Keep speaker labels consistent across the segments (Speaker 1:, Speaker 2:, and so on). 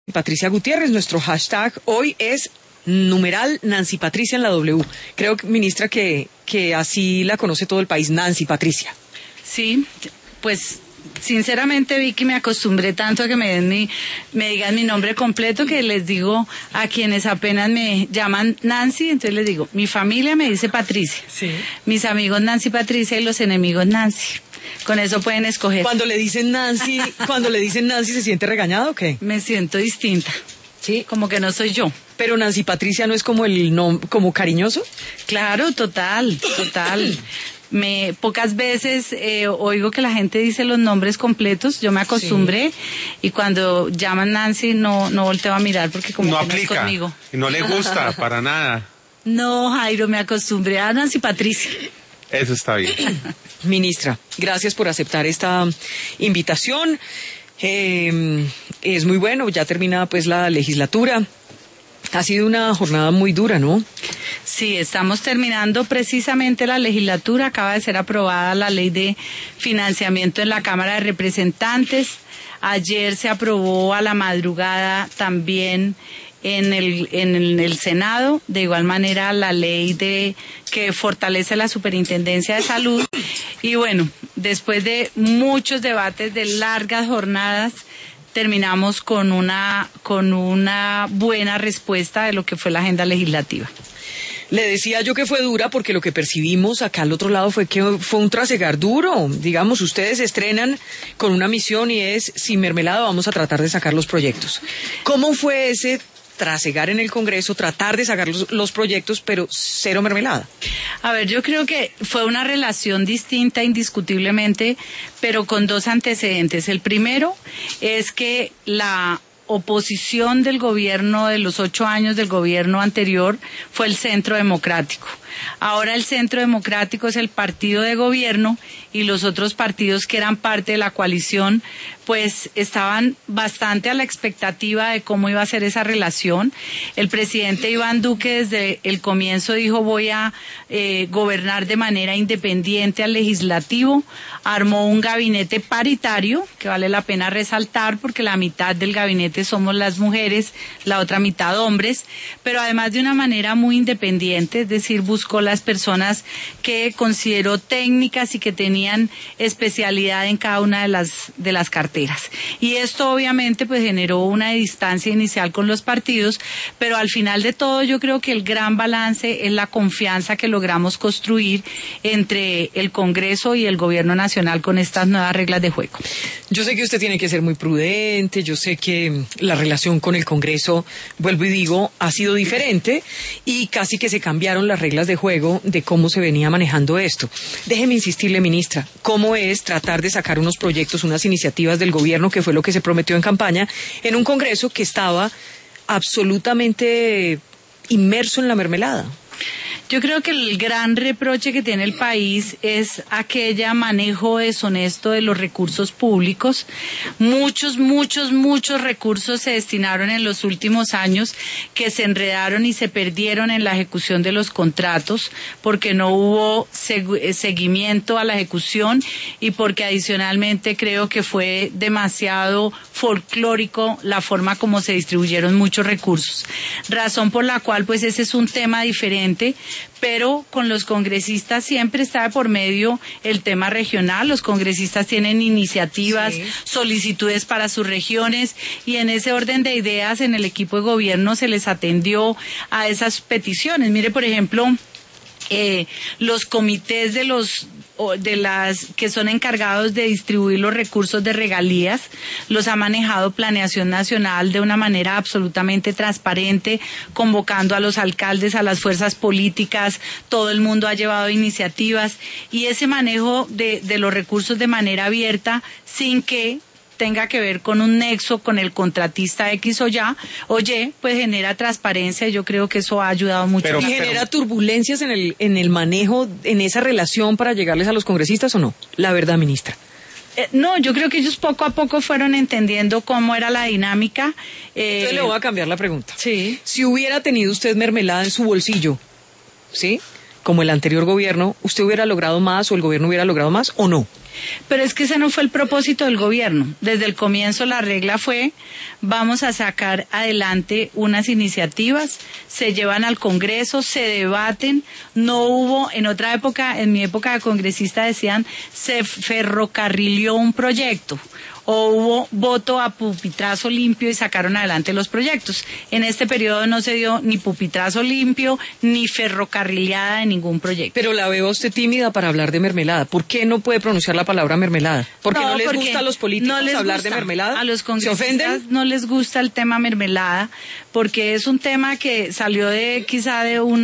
Speaker 1: Patricia Gutiérrez, nuestro hashtag hoy es numeral Nancy Patricia en la W. Creo, ministra, que así la conoce todo el país, Nancy Patricia.
Speaker 2: Sí, pues sinceramente, Vicky, me acostumbré tanto a que me digan mi nombre completo que les digo a quienes apenas me llaman Nancy, entonces les digo, mi familia me dice Patricia,
Speaker 1: sí.
Speaker 2: Mis amigos Nancy Patricia y los enemigos Nancy. Con eso pueden escoger.
Speaker 1: Cuando le dicen Nancy, ¿se siente regañado o qué?
Speaker 2: Me siento distinta.
Speaker 1: Sí,
Speaker 2: como que no soy yo.
Speaker 1: Pero Nancy Patricia no es como como cariñoso.
Speaker 2: Claro, total. Pocas veces oigo que la gente dice los nombres completos, yo me acostumbré, sí. Y cuando llaman Nancy no volteo a mirar porque como
Speaker 3: no
Speaker 2: que
Speaker 3: aplica,
Speaker 2: no es conmigo.
Speaker 3: Y no le gusta para nada.
Speaker 2: No, Jairo, me acostumbré a Nancy Patricia.
Speaker 3: Eso está bien.
Speaker 1: Ministra, gracias por aceptar esta invitación. Es muy bueno, ya termina pues la legislatura. Ha sido una jornada muy dura, ¿no?
Speaker 2: Sí, estamos terminando precisamente la legislatura. Acaba de ser aprobada la ley de financiamiento en la Cámara de Representantes. Ayer se aprobó a la madrugada también en el Senado, de igual manera la ley que fortalece la Superintendencia de Salud. Y bueno, después de muchos debates, de largas jornadas, terminamos con una buena respuesta de lo que fue la agenda legislativa.
Speaker 1: Le decía yo que fue dura porque lo que percibimos acá al otro lado fue que fue un trasegar duro. Digamos, ustedes se estrenan con una misión y es, sin mermelada vamos a tratar de sacar los proyectos. ¿Cómo fue ese trasegar en el Congreso, tratar de sacar los proyectos, pero cero mermelada?
Speaker 2: A ver, yo creo que fue una relación distinta indiscutiblemente, pero con dos antecedentes. El primero es que la oposición del gobierno de los 8 años del gobierno anterior fue el Centro Democrático. Ahora el Centro Democrático es el partido de gobierno y los otros partidos que eran parte de la coalición pues estaban bastante a la expectativa de cómo iba a ser esa relación. El presidente Iván Duque desde el comienzo dijo voy a gobernar de manera independiente al legislativo, armó un gabinete paritario que vale la pena resaltar porque la mitad del gabinete somos las mujeres, la otra mitad hombres, pero además de una manera muy independiente, es decir, buscó las personas que consideró técnicas y que tenían especialidad en cada una de las carteras. Y esto obviamente pues generó una distancia inicial con los partidos, pero al final de todo yo creo que el gran balance es la confianza que logramos construir entre el Congreso y el Gobierno Nacional con estas nuevas reglas de juego.
Speaker 1: Yo sé que usted tiene que ser muy prudente, yo sé que la relación con el Congreso, vuelvo y digo, ha sido diferente y casi que se cambiaron las reglas de juego de cómo se venía manejando esto. Déjeme insistirle, ministra, ¿cómo es tratar de sacar unos proyectos, unas iniciativas del gobierno, que fue lo que se prometió en campaña, en un Congreso que estaba absolutamente inmerso en la mermelada?
Speaker 2: Yo creo que el gran reproche que tiene el país es aquel manejo deshonesto de los recursos públicos. Muchos recursos se destinaron en los últimos años que se enredaron y se perdieron en la ejecución de los contratos porque no hubo seguimiento a la ejecución y porque adicionalmente creo que fue demasiado folclórico la forma como se distribuyeron muchos recursos. Razón por la cual pues ese es un tema diferente, pero con los congresistas siempre está de por medio el tema regional. Los congresistas tienen iniciativas, sí, solicitudes para sus regiones y en ese orden de ideas en el equipo de gobierno se les atendió a esas peticiones. Mire, por ejemplo, los comités de las que son encargados de distribuir los recursos de regalías, los ha manejado Planeación Nacional de una manera absolutamente transparente, convocando a los alcaldes, a las fuerzas políticas, todo el mundo ha llevado iniciativas y ese manejo de los recursos de manera abierta sin que tenga que ver con un nexo con el contratista X o Y, pues genera transparencia y yo creo que eso ha ayudado mucho.
Speaker 1: ¿Y genera turbulencias en el manejo, en esa relación para llegarles a los congresistas o no? La verdad, ministra.
Speaker 2: No, yo creo que ellos poco a poco fueron entendiendo cómo era la dinámica.
Speaker 1: Entonces le voy a cambiar la pregunta.
Speaker 2: Sí.
Speaker 1: Si hubiera tenido usted mermelada en su bolsillo, ¿sí?, como el anterior gobierno, ¿usted hubiera logrado más o el gobierno hubiera logrado más o no?
Speaker 2: Pero es que ese no fue el propósito del gobierno. Desde el comienzo la regla fue, vamos a sacar adelante unas iniciativas, se llevan al Congreso, se debaten. No hubo, en otra época, en mi época de congresista decían, se ferrocarrilió un proyecto, o hubo voto a pupitrazo limpio y sacaron adelante los proyectos. En este periodo no se dio ni pupitrazo limpio ni ferrocarrileada de ningún proyecto.
Speaker 1: Pero la veo a usted tímida para hablar de mermelada. ¿Por qué no puede pronunciar la palabra mermelada? ¿Porque no les gusta a los políticos hablar de mermelada?
Speaker 2: A los congresistas
Speaker 1: ¿se ofenden?
Speaker 2: No les gusta el tema mermelada porque es un tema que salió de quizá de un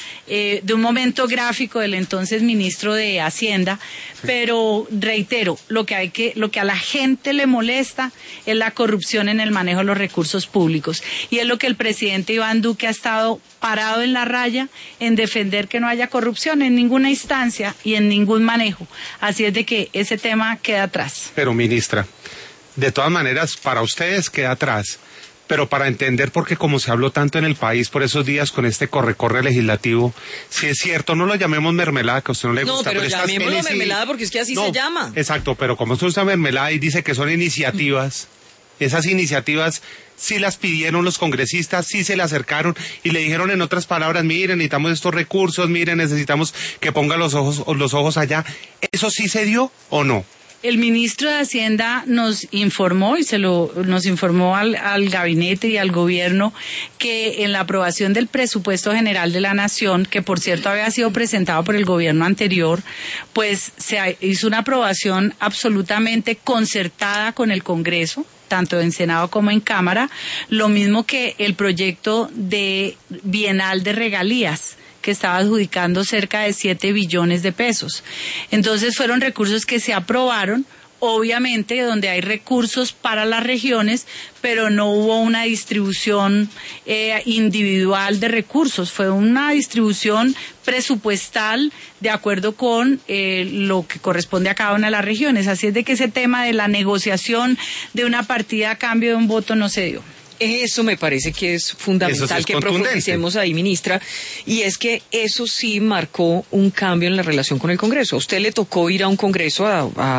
Speaker 2: momento gráfico del entonces ministro de Hacienda, pero reitero, lo que a la gente le molesta es la corrupción en el manejo de los recursos públicos, y es lo que el presidente Iván Duque ha estado parado en la raya en defender, que no haya corrupción en ninguna instancia y en ningún manejo. Así es de que ese tema queda atrás.
Speaker 3: Pero, ministra, de todas maneras, para ustedes queda atrás. Pero para entender, porque como se habló tanto en el país por esos días con este corre-corre legislativo, si es cierto, no lo llamemos mermelada, que a usted no le gusta.
Speaker 1: No, pero llamémoslo mermelada porque es que así se llama.
Speaker 3: Exacto, pero como usted usa mermelada y dice que son iniciativas, esas iniciativas sí las pidieron los congresistas, sí se le acercaron y le dijeron, en otras palabras, miren, necesitamos estos recursos, miren, necesitamos que ponga los ojos allá. ¿Eso sí se dio o no?
Speaker 2: El ministro de Hacienda nos informó nos informó al gabinete y al gobierno que en la aprobación del presupuesto general de la Nación, que por cierto había sido presentado por el gobierno anterior, pues se hizo una aprobación absolutamente concertada con el Congreso, tanto en Senado como en Cámara, lo mismo que el proyecto de bienal de regalías, que estaba adjudicando cerca de 7 billones de pesos. Entonces fueron recursos que se aprobaron, obviamente donde hay recursos para las regiones, pero no hubo una distribución individual de recursos, fue una distribución presupuestal de acuerdo con lo que corresponde a cada una de las regiones. Así es de que ese tema de la negociación de una partida a cambio de un voto no se dio.
Speaker 1: Eso me parece que es fundamental que profundicemos ahí, ministra, y es que eso sí marcó un cambio en la relación con el Congreso. A usted le tocó ir a un Congreso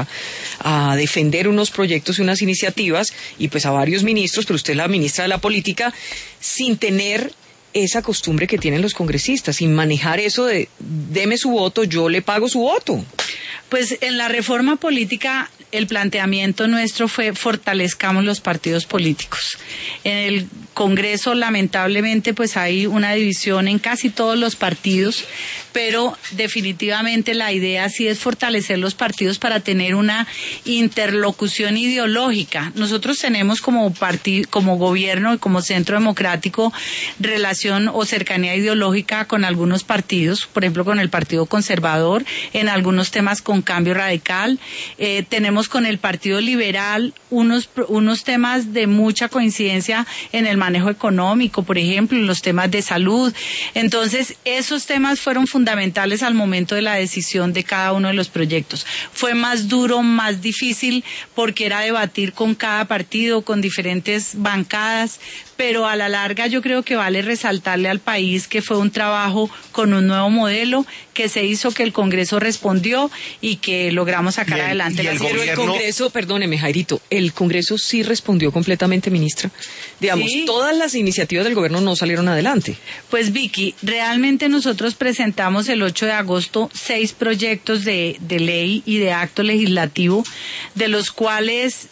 Speaker 1: a defender unos proyectos y unas iniciativas, y pues a varios ministros, pero usted es la ministra de la Política, sin tener esa costumbre que tienen los congresistas, sin manejar eso de deme su voto, yo le pago su voto.
Speaker 2: Pues en la reforma política el planteamiento nuestro fue fortalezcamos los partidos políticos. En el Congreso lamentablemente pues hay una división en casi todos los partidos, pero definitivamente la idea sí es fortalecer los partidos para tener una interlocución ideológica. Nosotros tenemos como gobierno y como centro democrático relación o cercanía ideológica con algunos partidos, por ejemplo con el Partido Conservador, en algunos temas con Cambio Radical, tenemos con el Partido Liberal unos temas de mucha coincidencia en el manejo económico, por ejemplo, en los temas de salud. Entonces, esos temas fueron fundamentales al momento de la decisión de cada uno de los proyectos. Fue más duro, más difícil, porque era debatir con cada partido, con diferentes bancadas, pero a la larga yo creo que vale resaltarle al país que fue un trabajo con un nuevo modelo que se hizo, que el Congreso respondió y que logramos sacar adelante la
Speaker 1: Pero el Congreso, perdóneme, Jairito, el Congreso sí respondió completamente, ministra. Digamos,
Speaker 2: ¿Sí?
Speaker 1: Todas las iniciativas del gobierno no salieron adelante.
Speaker 2: Pues Vicky, realmente nosotros presentamos el 8 de agosto 6 proyectos de ley y de acto legislativo, de los cuales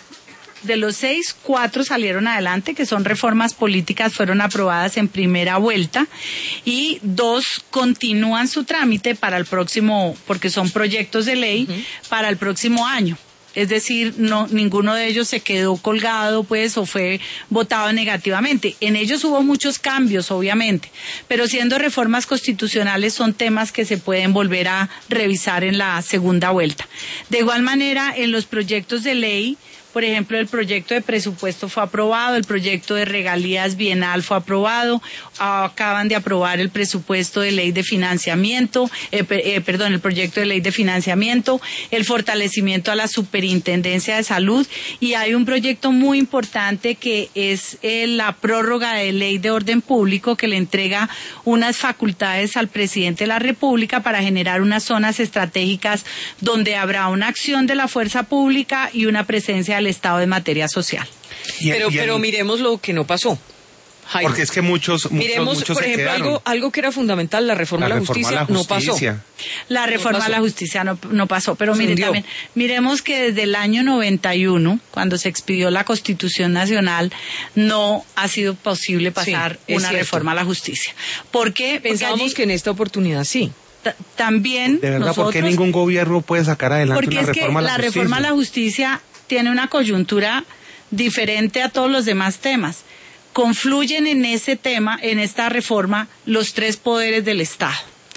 Speaker 2: de los 6, 4 salieron adelante, que son reformas políticas, fueron aprobadas en primera vuelta, y 2 continúan su trámite para el próximo, porque son proyectos de ley, para el próximo año. Es decir, ninguno de ellos se quedó colgado, pues, o fue votado negativamente. En ellos hubo muchos cambios, obviamente, pero siendo reformas constitucionales son temas que se pueden volver a revisar en la segunda vuelta. De igual manera, en los proyectos de ley, Por ejemplo, el proyecto de presupuesto fue aprobado, el proyecto de regalías bienal fue aprobado, acaban de aprobar el presupuesto de ley de financiamiento, el proyecto de ley de financiamiento, el fortalecimiento a la Superintendencia de Salud, y hay un proyecto muy importante que es la prórroga de ley de orden público, que le entrega unas facultades al presidente de la República para generar unas zonas estratégicas donde habrá una acción de la fuerza pública y una presencia del Estado en materia social.
Speaker 1: Pero miremos lo que no pasó. Jaime.
Speaker 3: Porque es que muchos
Speaker 1: Miremos, por
Speaker 3: se
Speaker 1: ejemplo,
Speaker 3: quedaron.
Speaker 1: algo que era fundamental, la reforma a la justicia no pasó.
Speaker 2: La reforma a la justicia no pasó, pero
Speaker 1: Se
Speaker 2: mire,
Speaker 1: hundió.
Speaker 2: también, miremos que desde el año 91, cuando se expidió la Constitución Nacional, no ha sido posible pasar
Speaker 1: Sí, es
Speaker 2: una
Speaker 1: cierto.
Speaker 2: reforma a la justicia. ¿Por qué? Porque
Speaker 1: Pensábamos
Speaker 2: allí
Speaker 1: que en esta oportunidad sí.
Speaker 2: también
Speaker 3: De verdad, ¿por qué
Speaker 2: nosotros,
Speaker 3: ningún gobierno puede sacar adelante
Speaker 2: porque
Speaker 3: una
Speaker 2: es que
Speaker 3: reforma a la
Speaker 2: la
Speaker 3: justicia?
Speaker 2: reforma a la justicia tiene una coyuntura diferente a todos los demás temas. Confluyen en ese tema, en esta reforma, los tres poderes del Estado.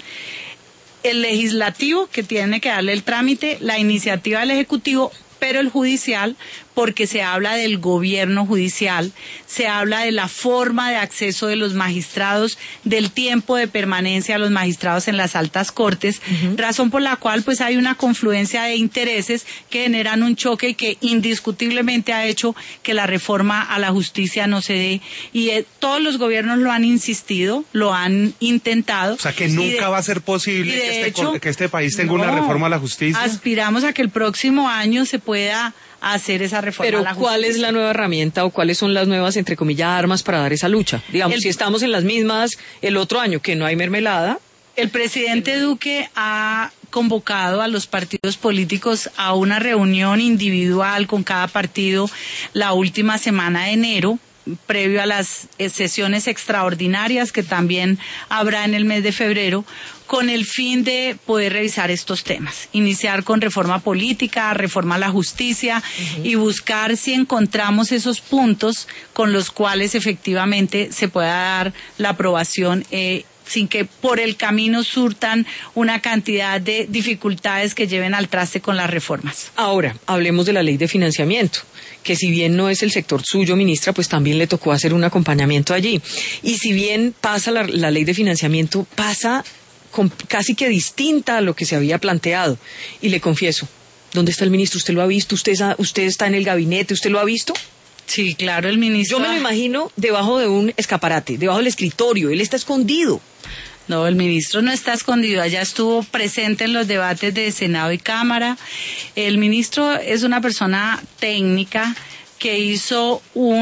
Speaker 2: El legislativo, que tiene que darle el trámite, la iniciativa del Ejecutivo, pero el judicial, porque se habla del gobierno judicial, se habla de la forma de acceso de los magistrados, del tiempo de permanencia de los magistrados en las altas cortes, razón por la cual pues hay una confluencia de intereses que generan un choque y que indiscutiblemente ha hecho que la reforma a la justicia no se dé. Y todos los gobiernos lo han insistido, lo han intentado.
Speaker 3: O sea, que nunca va a ser posible que este país tenga una reforma a la justicia.
Speaker 2: Aspiramos a que el próximo año se pueda hacer esa reforma
Speaker 1: Pero
Speaker 2: a la justicia.
Speaker 1: ¿cuál es la nueva herramienta o cuáles son las nuevas, entre comillas, armas para dar esa lucha? Digamos, si estamos en las mismas el otro año, que no hay mermelada.
Speaker 2: El presidente Duque ha convocado a los partidos políticos a una reunión individual con cada partido la última semana de enero, previo a las sesiones extraordinarias que también habrá en el mes de febrero, con el fin de poder revisar estos temas, iniciar con reforma política, reforma a la justicia y buscar si encontramos esos puntos con los cuales efectivamente se pueda dar la aprobación sin que por el camino surtan una cantidad de dificultades que lleven al traste con las reformas.
Speaker 1: Ahora, hablemos de la ley de financiamiento, que si bien no es el sector suyo, ministra, pues también le tocó hacer un acompañamiento allí. Y si bien pasa la ley de financiamiento, pasa casi que distinta a lo que se había planteado. Y le confieso, ¿dónde está el ministro? ¿Usted lo ha visto? ¿Usted está en el gabinete? ¿Usted lo ha visto?
Speaker 2: Sí, claro, el ministro.
Speaker 1: Yo me lo imagino debajo de un escaparate, debajo del escritorio. Él está escondido.
Speaker 2: No, el ministro no está escondido, allá estuvo presente en los debates de Senado y Cámara. El ministro es una persona técnica que hizo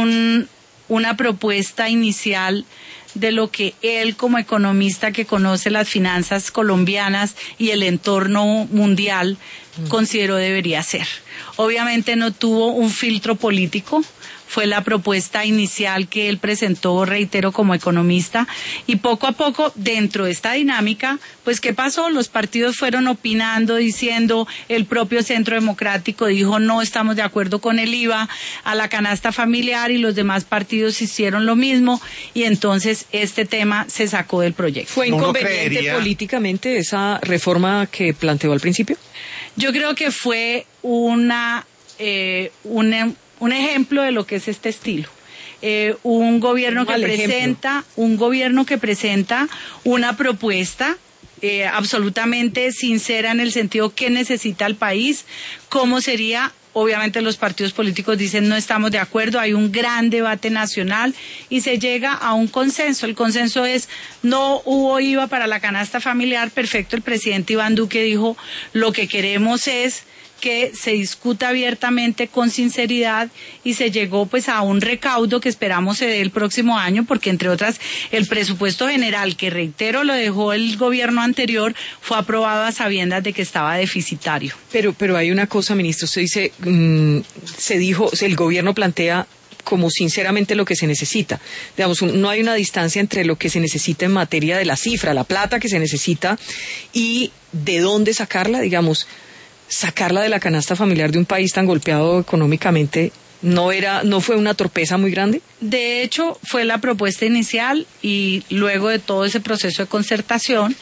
Speaker 2: una propuesta inicial de lo que él, como economista que conoce las finanzas colombianas y el entorno mundial, consideró debería ser. Obviamente no tuvo un filtro político, fue la propuesta inicial que él presentó, reitero, como economista, y poco a poco, dentro de esta dinámica, pues ¿qué pasó? Los partidos fueron opinando, diciendo, el propio Centro Democrático dijo no estamos de acuerdo con el IVA a la canasta familiar, y los demás partidos hicieron lo mismo, y entonces este tema se sacó del proyecto.
Speaker 1: ¿Fue inconveniente políticamente esa reforma que planteó al principio?
Speaker 2: Yo creo que fue un ejemplo de lo que es este estilo. Un gobierno que presenta una propuesta absolutamente sincera en el sentido que necesita el país, cómo sería. Obviamente los partidos políticos dicen no estamos de acuerdo, hay un gran debate nacional y se llega a un consenso. El consenso es no hubo IVA para la canasta familiar, perfecto. El presidente Iván Duque dijo lo que queremos es que se discuta abiertamente con sinceridad, y se llegó pues a un recaudo que esperamos se dé el próximo año, porque entre otras el presupuesto general, que reitero lo dejó el gobierno anterior, fue aprobado a sabiendas de que estaba deficitario.
Speaker 1: Pero hay una cosa, ministro, usted dice, el gobierno plantea como sinceramente lo que se necesita. Digamos, no hay una distancia entre lo que se necesita en materia de la cifra, la plata que se necesita, y de dónde sacarla, digamos. Sacarla de la canasta familiar de un país tan golpeado económicamente, ¿no fue una torpeza muy grande?
Speaker 2: De hecho, fue la propuesta inicial, y luego de todo ese proceso de concertación,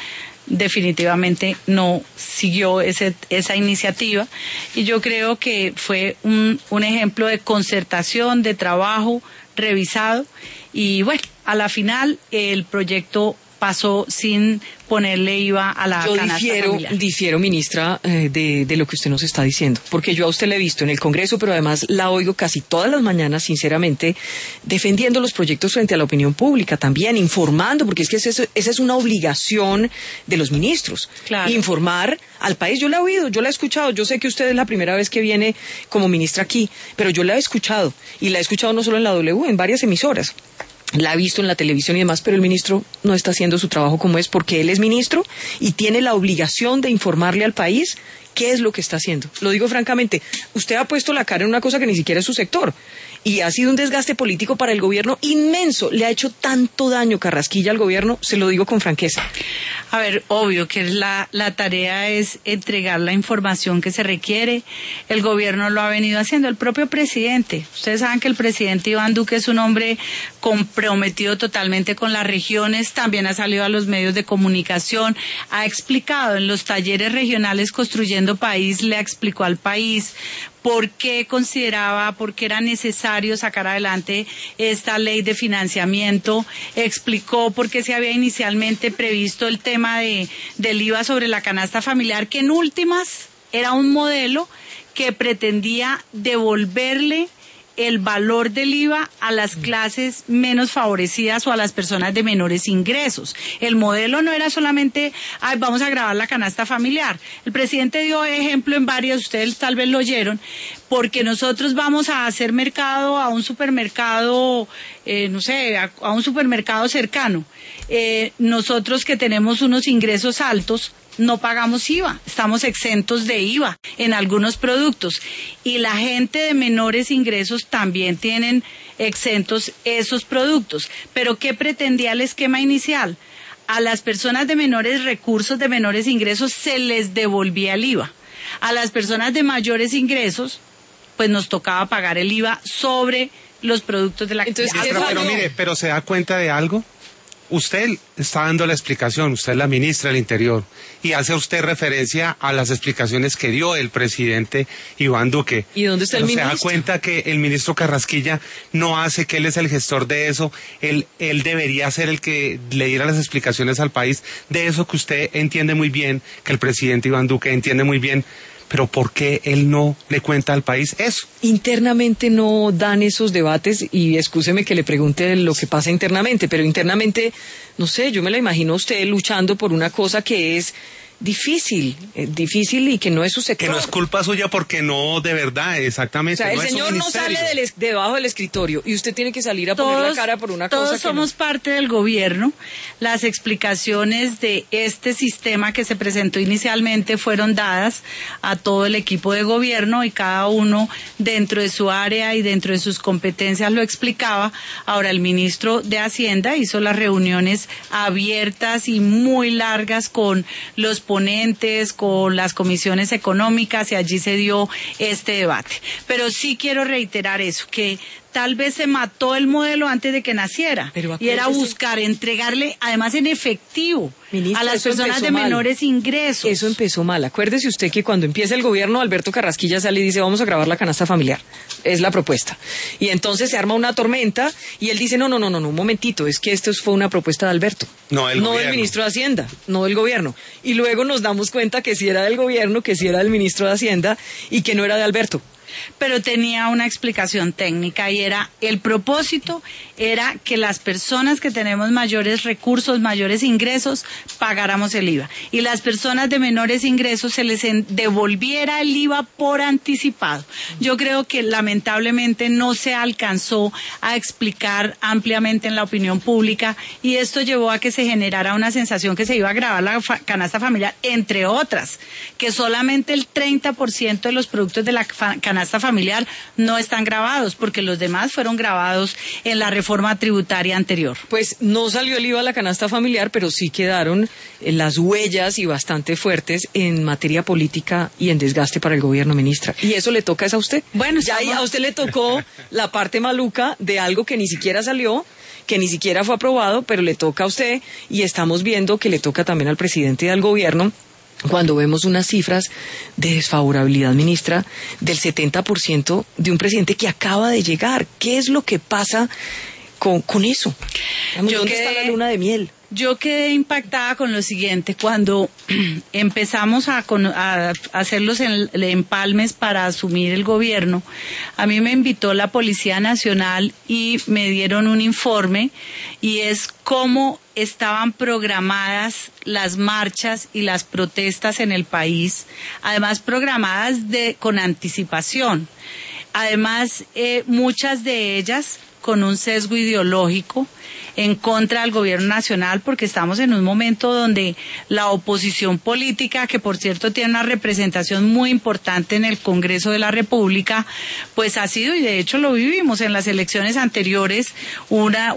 Speaker 2: definitivamente no siguió esa iniciativa, y yo creo que fue un ejemplo de concertación, de trabajo revisado, y bueno, a la final el proyecto pasó sin ponerle IVA a la canasta familiar.
Speaker 1: Yo difiero, ministra, de lo que usted nos está diciendo, porque yo a usted la he visto en el Congreso, pero además la oigo casi todas las mañanas, sinceramente, defendiendo los proyectos frente a la opinión pública, también informando, porque es que esa es una obligación de los ministros,
Speaker 2: claro.
Speaker 1: Informar al país. Yo la he oído, yo la he escuchado, yo sé que usted es la primera vez que viene como ministra aquí, pero yo la he escuchado, y la he escuchado no solo en la W, en varias emisoras. La ha visto en la televisión y demás, pero el ministro no está haciendo su trabajo como es, porque él es ministro y tiene la obligación de informarle al país qué es lo que está haciendo. Lo digo francamente, usted ha puesto la cara en una cosa que ni siquiera es su sector, y ha sido un desgaste político para el gobierno inmenso. Le ha hecho tanto daño Carrasquilla al gobierno, se lo digo con franqueza.
Speaker 2: A ver, obvio que la tarea es entregar la información que se requiere. El gobierno lo ha venido haciendo, el propio presidente. Ustedes saben que el presidente Iván Duque es un hombre comprometido totalmente con las regiones, también ha salido a los medios de comunicación, ha explicado en los talleres regionales Construyendo País, le explicó al país por qué era necesario sacar adelante esta ley de financiamiento, explicó por qué se había inicialmente previsto el tema del IVA sobre la canasta familiar, que en últimas era un modelo que pretendía devolverle el valor del IVA a las clases menos favorecidas o a las personas de menores ingresos. El modelo no era solamente, vamos a grabar la canasta familiar. El presidente dio ejemplo en varias, ustedes tal vez lo oyeron, porque nosotros vamos a hacer mercado a un supermercado, a un supermercado cercano. Nosotros que tenemos unos ingresos altos, no pagamos IVA, estamos exentos de IVA en algunos productos, y la gente de menores ingresos también tienen exentos esos productos. Pero ¿qué pretendía el esquema inicial? A las personas de menores recursos, de menores ingresos, se les devolvía el IVA. A las personas de mayores ingresos, pues nos tocaba pagar el IVA sobre los productos de la
Speaker 1: Entonces,
Speaker 3: pero se da cuenta de algo. Usted está dando la explicación, usted es la ministra del Interior, y hace usted referencia a las explicaciones que dio el presidente Iván Duque.
Speaker 1: ¿Y dónde está el ministro?
Speaker 3: Se da cuenta que el ministro Carrasquilla no hace, que él es el gestor de eso, él debería ser el que le diera las explicaciones al país de eso que usted entiende muy bien, que el presidente Iván Duque entiende muy bien. Pero ¿por qué él no le cuenta al país eso?
Speaker 1: Internamente no dan esos debates, y excúseme que le pregunte lo que pasa internamente, pero internamente, no sé, yo me la imagino a usted luchando por una cosa que es difícil y que no es su sector.
Speaker 3: Que no es culpa suya, porque no, de verdad, exactamente.
Speaker 1: O sea,
Speaker 3: no
Speaker 1: el señor no sale debajo del escritorio y usted tiene que salir a poner la cara por una cosa que
Speaker 2: todos somos parte del gobierno. Las explicaciones de este sistema que se presentó inicialmente fueron dadas a todo el equipo de gobierno, y cada uno dentro de su área y dentro de sus competencias lo explicaba. Ahora el ministro de Hacienda hizo las reuniones abiertas y muy largas con los ponentes, con las comisiones económicas, y allí se dio este debate. Pero sí quiero reiterar eso, que tal vez se mató el modelo antes de que naciera, y era buscar entregarle, además en efectivo,
Speaker 1: ministra,
Speaker 2: a las personas de menores ingresos.
Speaker 1: Eso empezó mal. Acuérdese usted que cuando empieza el gobierno, Alberto Carrasquilla sale y dice, vamos a grabar la canasta familiar. Es la propuesta. Y entonces se arma una tormenta, y él dice, no, un momentito, es que esto fue una propuesta de Alberto. No del ministro de Hacienda, no del gobierno. Y luego nos damos cuenta que sí era del gobierno, que sí era del ministro de Hacienda, y que no era de Alberto.
Speaker 2: Pero tenía una explicación técnica, y el propósito era que las personas que tenemos mayores recursos, mayores ingresos, pagáramos el IVA, y las personas de menores ingresos se les devolviera el IVA por anticipado. Yo creo que lamentablemente no se alcanzó a explicar ampliamente en la opinión pública, y esto llevó a que se generara una sensación que se iba a grabar la canasta familiar, entre otras, que solamente el 30% de los productos de la canasta canasta familiar no están grabados, porque los demás fueron grabados en la reforma tributaria anterior.
Speaker 1: Pues no salió el IVA a la canasta familiar, pero sí quedaron las huellas y bastante fuertes en materia política y en desgaste para el gobierno, ministra. ¿Y eso le toca es a usted?
Speaker 2: Bueno,
Speaker 1: ya a usted le tocó la parte maluca de algo que ni siquiera salió, que ni siquiera fue aprobado, pero le toca a usted, y estamos viendo que le toca también al presidente y al gobierno, cuando vemos unas cifras de desfavorabilidad, ministra, del 70% de un presidente que acaba de llegar. ¿Qué es lo que pasa con eso? ¿Dónde está la luna de miel?
Speaker 2: Yo quedé impactada con lo siguiente: cuando empezamos a hacer los empalmes para asumir el gobierno, a mí me invitó la Policía Nacional y me dieron un informe, y es cómo estaban programadas las marchas y las protestas en el país, además programadas con anticipación, además muchas de ellas con un sesgo ideológico en contra del gobierno nacional, porque estamos en un momento donde la oposición política, que por cierto tiene una representación muy importante en el Congreso de la República, pues ha sido, y de hecho lo vivimos en las elecciones anteriores, una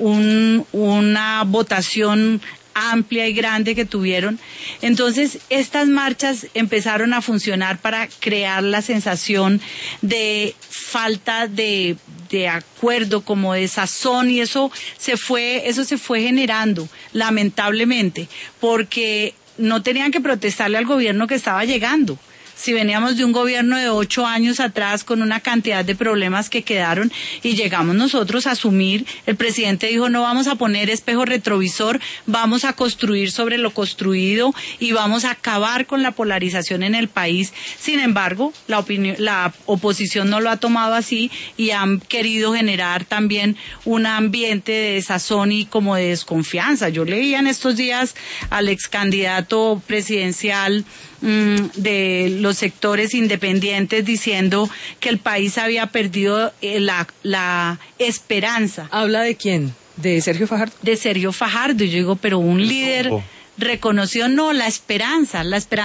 Speaker 2: votación amplia y grande que tuvieron. Entonces, estas marchas empezaron a funcionar para crear la sensación de falta de acuerdo, como de sazón, y eso se fue generando, lamentablemente, porque no tenían que protestarle al gobierno que estaba llegando. Si veníamos de un gobierno de 8 años atrás con una cantidad de problemas que quedaron, y llegamos nosotros a asumir, el presidente dijo: no vamos a poner espejo retrovisor, vamos a construir sobre lo construido y vamos a acabar con la polarización en el país. Sin embargo, la oposición no lo ha tomado así, y han querido generar también un ambiente de desazón y como de desconfianza. Yo leía en estos días al ex candidato presidencial de los sectores independientes diciendo que el país había perdido la esperanza.
Speaker 1: ¿Habla de quién? ¿De Sergio Fajardo?
Speaker 2: De Sergio Fajardo. Y yo digo, pero un líder reconocido, no, la esperanza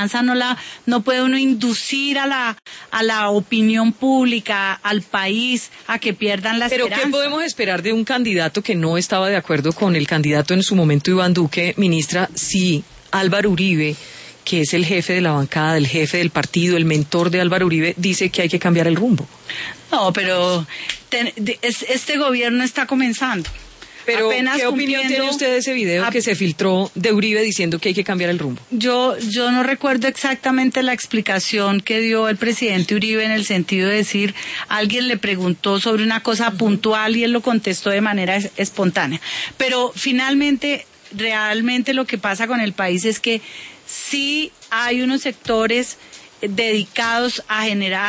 Speaker 2: no puede uno inducir a la opinión pública, al país, a que pierdan la esperanza.
Speaker 1: ¿Pero qué podemos esperar de un candidato que no estaba de acuerdo con el candidato en su momento, Iván Duque, ministra, si Álvaro Uribe, que es el jefe de la bancada, el jefe del partido, el mentor de Álvaro Uribe, dice que hay que cambiar el rumbo?
Speaker 2: No, pero este gobierno está comenzando.
Speaker 1: Pero, ¿qué opinión tiene usted de ese video que se filtró de Uribe diciendo que hay que cambiar el rumbo?
Speaker 2: Yo no recuerdo exactamente la explicación que dio el presidente Uribe, en el sentido de decir, alguien le preguntó sobre una cosa puntual y él lo contestó de manera espontánea. Pero finalmente, realmente lo que pasa con el país es que sí hay unos sectores dedicados a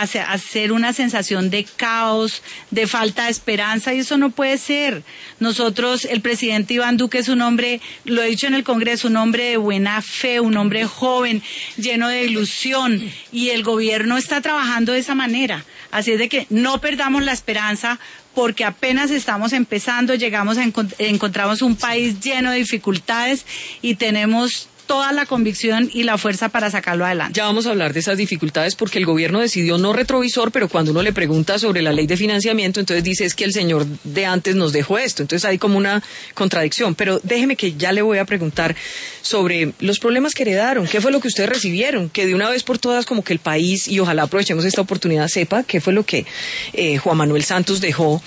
Speaker 2: hacer una sensación de caos, de falta de esperanza, y eso no puede ser. Nosotros, el presidente Iván Duque es un hombre, lo he dicho en el Congreso, un hombre de buena fe, un hombre joven, lleno de ilusión, y el gobierno está trabajando de esa manera. Así es de que no perdamos la esperanza, porque apenas estamos empezando, encontramos un país lleno de dificultades y tenemos toda la convicción y la fuerza para sacarlo adelante.
Speaker 1: Ya vamos a hablar de esas dificultades, porque el gobierno decidió no retrovisor, pero cuando uno le pregunta sobre la ley de financiamiento, entonces dice es que el señor de antes nos dejó esto. Entonces hay como una contradicción. Pero déjeme que ya le voy a preguntar sobre los problemas que heredaron. ¿Qué fue lo que ustedes recibieron? Que de una vez por todas como que el país, y ojalá aprovechemos esta oportunidad, sepa qué fue lo que Juan Manuel Santos dejó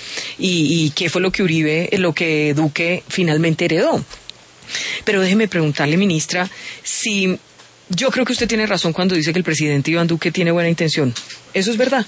Speaker 1: y qué fue lo que Duque finalmente heredó. Pero déjeme preguntarle, ministra, si yo creo que usted tiene razón cuando dice que el presidente Iván Duque tiene buena intención. ¿Eso es verdad?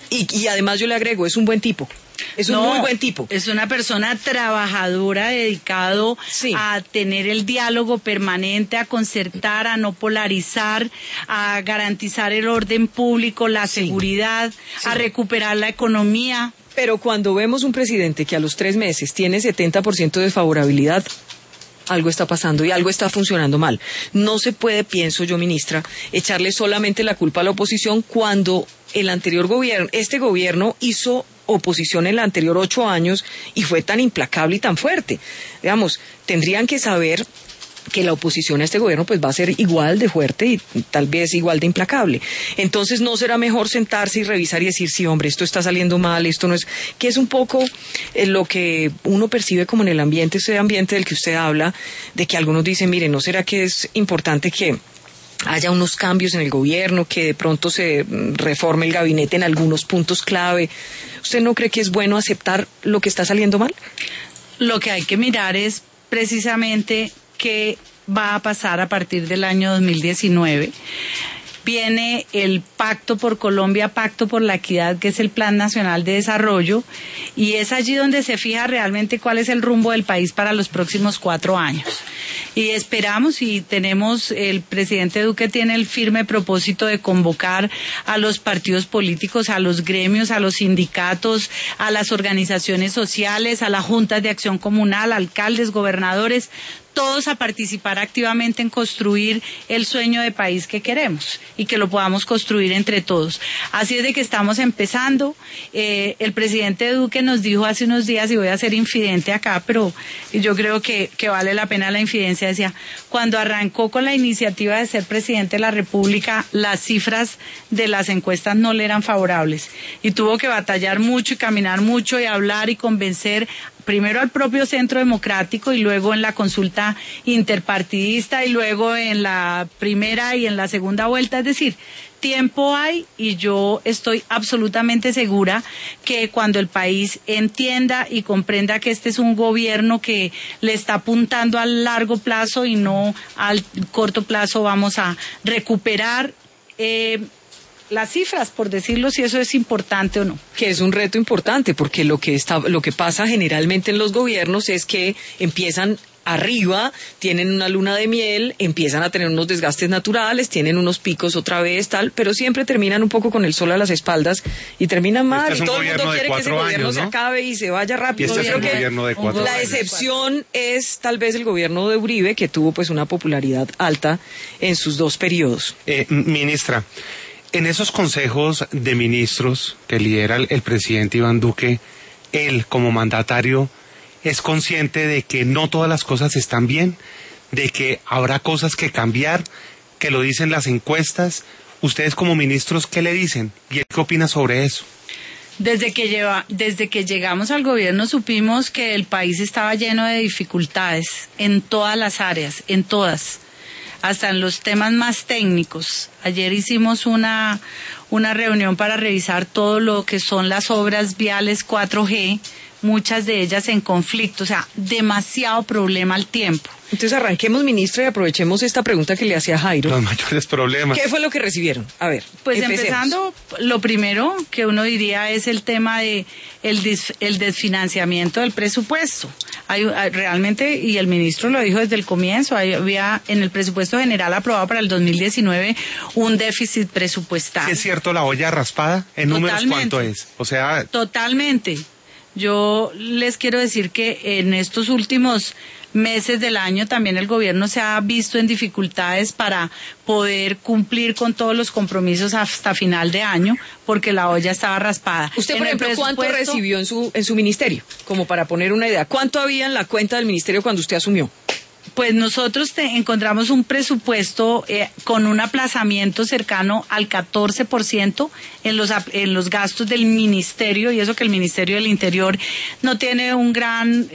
Speaker 1: Y además yo le agrego, es un buen tipo. Es un muy buen tipo.
Speaker 2: Es una persona trabajadora, dedicado a tener el diálogo permanente, a concertar, a no polarizar, a garantizar el orden público, la seguridad, a recuperar la economía.
Speaker 1: Pero cuando vemos un presidente que a los 3 meses tiene 70% de favorabilidad, algo está pasando y algo está funcionando mal. No se puede, pienso yo, ministra, echarle solamente la culpa a la oposición cuando el anterior gobierno, este gobierno hizo oposición en el anterior 8 años y fue tan implacable y tan fuerte. Digamos, tendrían que saber que la oposición a este gobierno pues va a ser igual de fuerte y tal vez igual de implacable. Entonces, ¿no será mejor sentarse y revisar y decir, sí, hombre, esto está saliendo mal, esto no es... que es un poco lo que uno percibe como en el ambiente, ese ambiente del que usted habla, de que algunos dicen, mire, ¿no será que es importante que haya unos cambios en el gobierno, que de pronto se reforme el gabinete en algunos puntos clave? ¿Usted no cree que es bueno aceptar lo que está saliendo mal?
Speaker 2: Lo que hay que mirar es precisamente qué va a pasar a partir del año 2019. Viene el Pacto por Colombia, Pacto por la Equidad, que es el Plan Nacional de Desarrollo, y es allí donde se fija realmente cuál es el rumbo del país para los próximos 4 años. Y esperamos, y tenemos, el presidente Duque tiene el firme propósito de convocar a los partidos políticos, a los gremios, a los sindicatos, a las organizaciones sociales, a las juntas de acción comunal, alcaldes, gobernadores, todos a participar activamente en construir el sueño de país que queremos y que lo podamos construir entre todos. Así es de que estamos empezando. El presidente Duque nos dijo hace unos días, y voy a ser infidente acá, pero yo creo que vale la pena la infidencia, decía, cuando arrancó con la iniciativa de ser presidente de la República, las cifras de las encuestas no le eran favorables y tuvo que batallar mucho y caminar mucho y hablar y convencer primero al propio Centro Democrático y luego en la consulta interpartidista y luego en la primera y en la segunda vuelta. Es decir, tiempo hay y yo estoy absolutamente segura que cuando el país entienda y comprenda que este es un gobierno que le está apuntando al largo plazo y no al corto plazo, vamos a recuperar las cifras, por decirlo, si eso es importante o no.
Speaker 1: Que es un reto importante, porque lo que pasa generalmente en los gobiernos es que empiezan arriba, tienen una luna de miel, empiezan a tener unos desgastes naturales, tienen unos picos otra vez, tal, pero siempre terminan un poco con el sol a las espaldas y terminan mal, y todo el mundo quiere que ese gobierno se acabe y se vaya rápido.
Speaker 3: Y este es un gobierno de 4 años.
Speaker 1: La excepción es tal vez el gobierno de Uribe, que tuvo pues una popularidad alta en sus 2 periodos.
Speaker 3: Ministra, en esos consejos de ministros que lidera el presidente Iván Duque, él como mandatario es consciente de que no todas las cosas están bien, de que habrá cosas que cambiar, que lo dicen las encuestas. Ustedes como ministros, ¿qué le dicen? ¿Y él qué opina sobre eso?
Speaker 2: Desde que llegamos al gobierno supimos que el país estaba lleno de dificultades en todas las áreas, en todas, hasta en los temas más técnicos. Ayer hicimos una reunión para revisar todo lo que son las obras viales 4G, muchas de ellas en conflicto, o sea, demasiado problema al tiempo.
Speaker 1: Entonces arranquemos, ministra, y aprovechemos esta pregunta que le hacía Jairo.
Speaker 3: Los mayores problemas.
Speaker 1: ¿Qué fue lo que recibieron? A ver,
Speaker 2: pues
Speaker 1: empecemos.
Speaker 2: Empezando, lo primero que uno diría es el tema de el desfinanciamiento del presupuesto. Realmente, y el ministro lo dijo desde el comienzo, había en el presupuesto general aprobado para el 2019 un déficit presupuestal.
Speaker 3: ¿Es cierto la olla raspada? ¿En números cuánto es? O sea...
Speaker 2: Totalmente. Yo les quiero decir que en estos últimos meses del año también el gobierno se ha visto en dificultades para poder cumplir con todos los compromisos hasta final de año, porque la olla estaba raspada.
Speaker 1: Usted, por ejemplo, ¿cuánto recibió en su ministerio? Como para poner una idea. ¿Cuánto había en la cuenta del ministerio cuando usted asumió?
Speaker 2: Pues nosotros encontramos un presupuesto con un aplazamiento cercano al 14% en los gastos del ministerio, y eso que el Ministerio del Interior no tiene un gran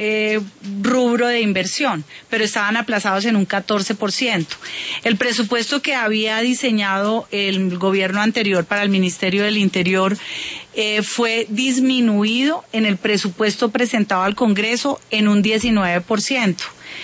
Speaker 2: rubro de inversión, pero estaban aplazados en un 14%. El presupuesto que había diseñado el gobierno anterior para el Ministerio del Interior fue disminuido en el presupuesto presentado al Congreso en un 19%.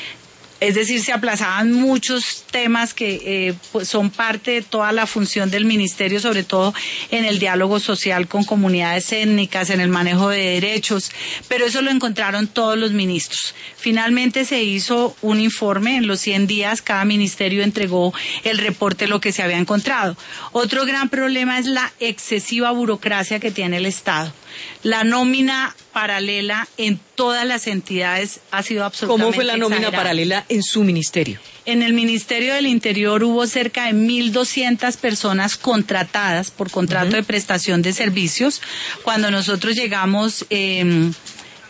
Speaker 2: Es decir, se aplazaban muchos temas que pues son parte de toda la función del ministerio, sobre todo en el diálogo social con comunidades étnicas, en el manejo de derechos, pero eso lo encontraron todos los ministros. Finalmente se hizo un informe, en los 100 días cada ministerio entregó el reporte de lo que se había encontrado. Otro gran problema es la excesiva burocracia que tiene el Estado. La nómina paralela en todas las entidades ha sido absolutamente
Speaker 1: ¿Cómo fue la nómina
Speaker 2: exagerada.
Speaker 1: paralela en su ministerio?
Speaker 2: En el Ministerio del Interior hubo cerca de 1.200 personas contratadas por contrato de prestación de servicios. Cuando nosotros llegamos,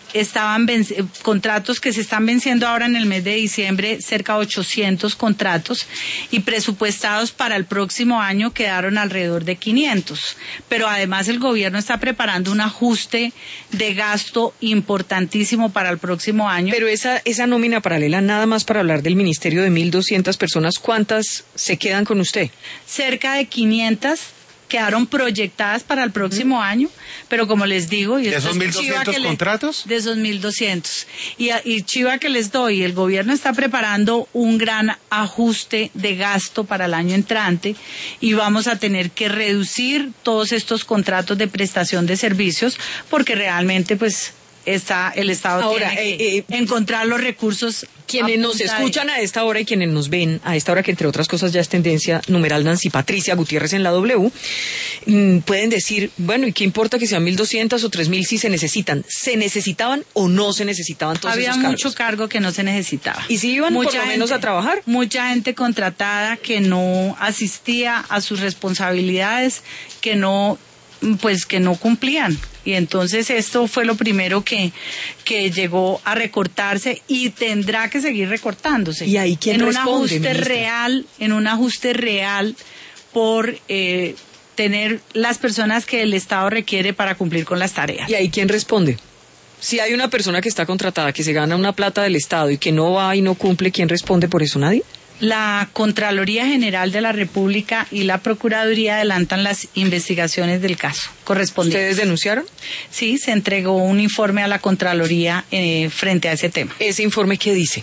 Speaker 2: contratos que se están venciendo ahora en el mes de diciembre, cerca de 800 contratos, y presupuestados para el próximo año quedaron alrededor de 500. Pero además el gobierno está preparando un ajuste de gasto importantísimo para el próximo año.
Speaker 1: Pero esa nómina paralela, nada más para hablar del ministerio de 1.200 personas, ¿cuántas se quedan con usted?
Speaker 2: Cerca de 500 quedaron proyectadas para el próximo año, pero como les digo...
Speaker 3: ¿De esos 1.200 contratos?
Speaker 2: De esos 1.200. Y chiva que les doy, el gobierno está preparando un gran ajuste de gasto para el año entrante y vamos a tener que reducir todos estos contratos de prestación de servicios porque realmente pues el Estado
Speaker 1: ahora,
Speaker 2: tiene que encontrar los recursos.
Speaker 1: Quienes nos escuchan a esta hora y quienes nos ven a esta hora, que entre otras cosas ya es tendencia, numeral Nancy Patricia Gutiérrez en la W, pueden decir, bueno, ¿y qué importa que sean 1.200 o 3.000 si se necesitan? ¿Se necesitaban o no se necesitaban todos esos cargos?
Speaker 2: Había mucho cargo que no se necesitaba.
Speaker 1: ¿Y si iban por lo menos a trabajar?
Speaker 2: Mucha gente contratada que no asistía a sus responsabilidades, que no cumplían. Y entonces esto fue lo primero que llegó a recortarse y tendrá que seguir recortándose.
Speaker 1: ¿Y ahí quién responde,
Speaker 2: en un ajuste real por tener las personas que el Estado requiere para cumplir con las tareas.
Speaker 1: ¿Y ahí quién responde? Si hay una persona que está contratada, que se gana una plata del Estado y que no va y no cumple, ¿quién responde por eso? ¿Nadie?
Speaker 2: La Contraloría General de la República y la Procuraduría adelantan las investigaciones del caso correspondientes.
Speaker 1: ¿Ustedes denunciaron?
Speaker 2: Sí, se entregó un informe a la Contraloría frente a ese tema.
Speaker 1: ¿Ese informe qué dice?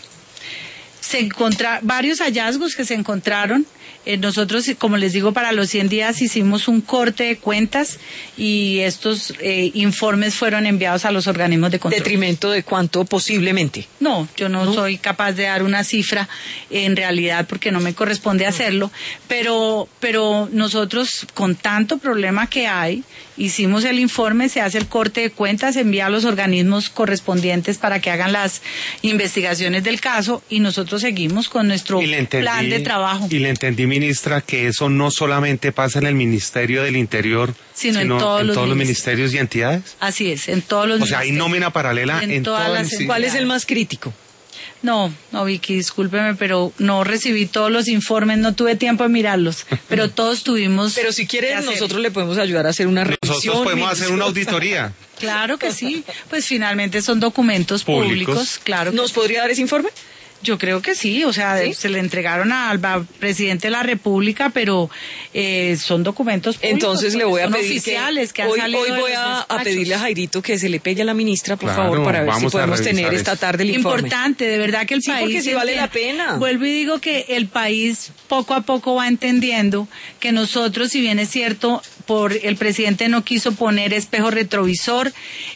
Speaker 2: Varios hallazgos que se encontraron. Nosotros, como les digo, para los 100 días hicimos un corte de cuentas y estos informes fueron enviados a los organismos de control.
Speaker 1: ¿Detrimento de cuánto posiblemente?
Speaker 2: No, yo no soy capaz de dar una cifra en realidad porque no me corresponde hacerlo, pero nosotros con tanto problema que hay, hicimos el informe, se hace el corte de cuentas, se envía a los organismos correspondientes para que hagan las investigaciones del caso y nosotros seguimos con nuestro plan de trabajo.
Speaker 3: Y le entendí, ministra, que eso no solamente pasa en el Ministerio del Interior, sino en todos los ministerios y entidades.
Speaker 2: Así es, en todos los ministerios.
Speaker 3: O sea, hay nómina paralela en todas las entidades.
Speaker 1: ¿Cuál es el más crítico?
Speaker 2: No, Vicky, discúlpeme, pero no recibí todos los informes, no tuve tiempo de mirarlos, pero todos tuvimos.
Speaker 1: Pero si quiere, nosotros le podemos ayudar a hacer una revisión.
Speaker 3: Nosotros podemos hacer una auditoría.
Speaker 2: Claro que sí, pues finalmente son documentos públicos, claro.
Speaker 1: ¿Nos podría dar ese informe?
Speaker 2: Yo creo que sí, o sea, ¿sí? Se le entregaron al presidente de la República, pero son documentos públicos.
Speaker 1: Entonces le voy a pedir
Speaker 2: oficiales que
Speaker 1: hoy
Speaker 2: han salido
Speaker 1: voy a pedirle a Jairito que se le pegue a la ministra, por favor, para ver si podemos tener esta tarde el informe.
Speaker 2: Importante, de verdad que el país...
Speaker 1: porque sí vale la pena.
Speaker 2: Vuelvo y digo que el país poco a poco va entendiendo que nosotros, si bien es cierto, el presidente no quiso poner espejo retrovisor,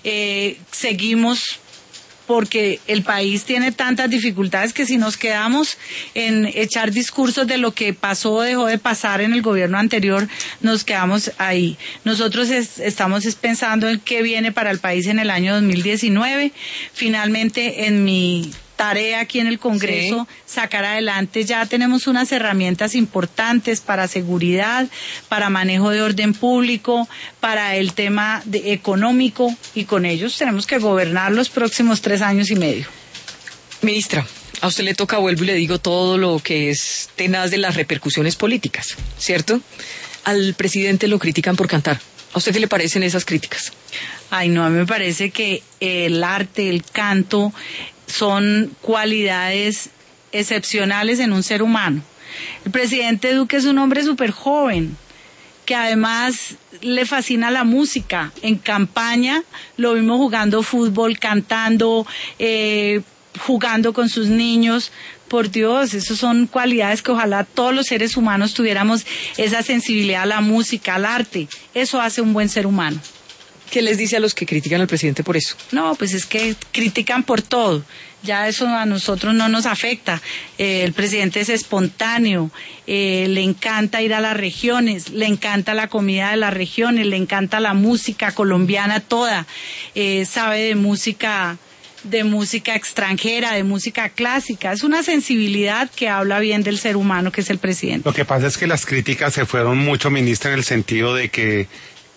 Speaker 2: seguimos... porque el país tiene tantas dificultades que si nos quedamos en echar discursos de lo que pasó o dejó de pasar en el gobierno anterior, nos quedamos ahí. Nosotros estamos pensando en qué viene para el país en el año 2019. Finalmente, en mi tarea aquí en el Congreso, sacar adelante, ya tenemos unas herramientas importantes para seguridad, para manejo de orden público, para el tema económico, y con ellos tenemos que gobernar los próximos 3 años y medio.
Speaker 1: Ministra, a usted le toca, vuelvo y le digo, todo lo que es tenaz de las repercusiones políticas, ¿cierto? Al presidente lo critican por cantar. ¿A usted qué le parecen esas críticas?
Speaker 2: Ay, no, a mí me parece que el arte, el canto, son cualidades excepcionales en un ser humano. El presidente Duque es un hombre súper joven, que además le fascina la música. En campaña lo vimos jugando fútbol, cantando, jugando con sus niños. Por Dios, esas son cualidades que ojalá todos los seres humanos tuviéramos, esa sensibilidad a la música, al arte. Eso hace un buen ser humano.
Speaker 1: ¿Qué les dice a los que critican al presidente por eso?
Speaker 2: No, pues es que critican por todo. Ya eso a nosotros no nos afecta. El presidente es espontáneo, le encanta ir a las regiones, le encanta la comida de las regiones, le encanta la música colombiana toda, sabe de música extranjera, de música clásica. Es una sensibilidad que habla bien del ser humano que es el presidente.
Speaker 3: Lo que pasa es que las críticas se fueron mucho, ministra, en el sentido de que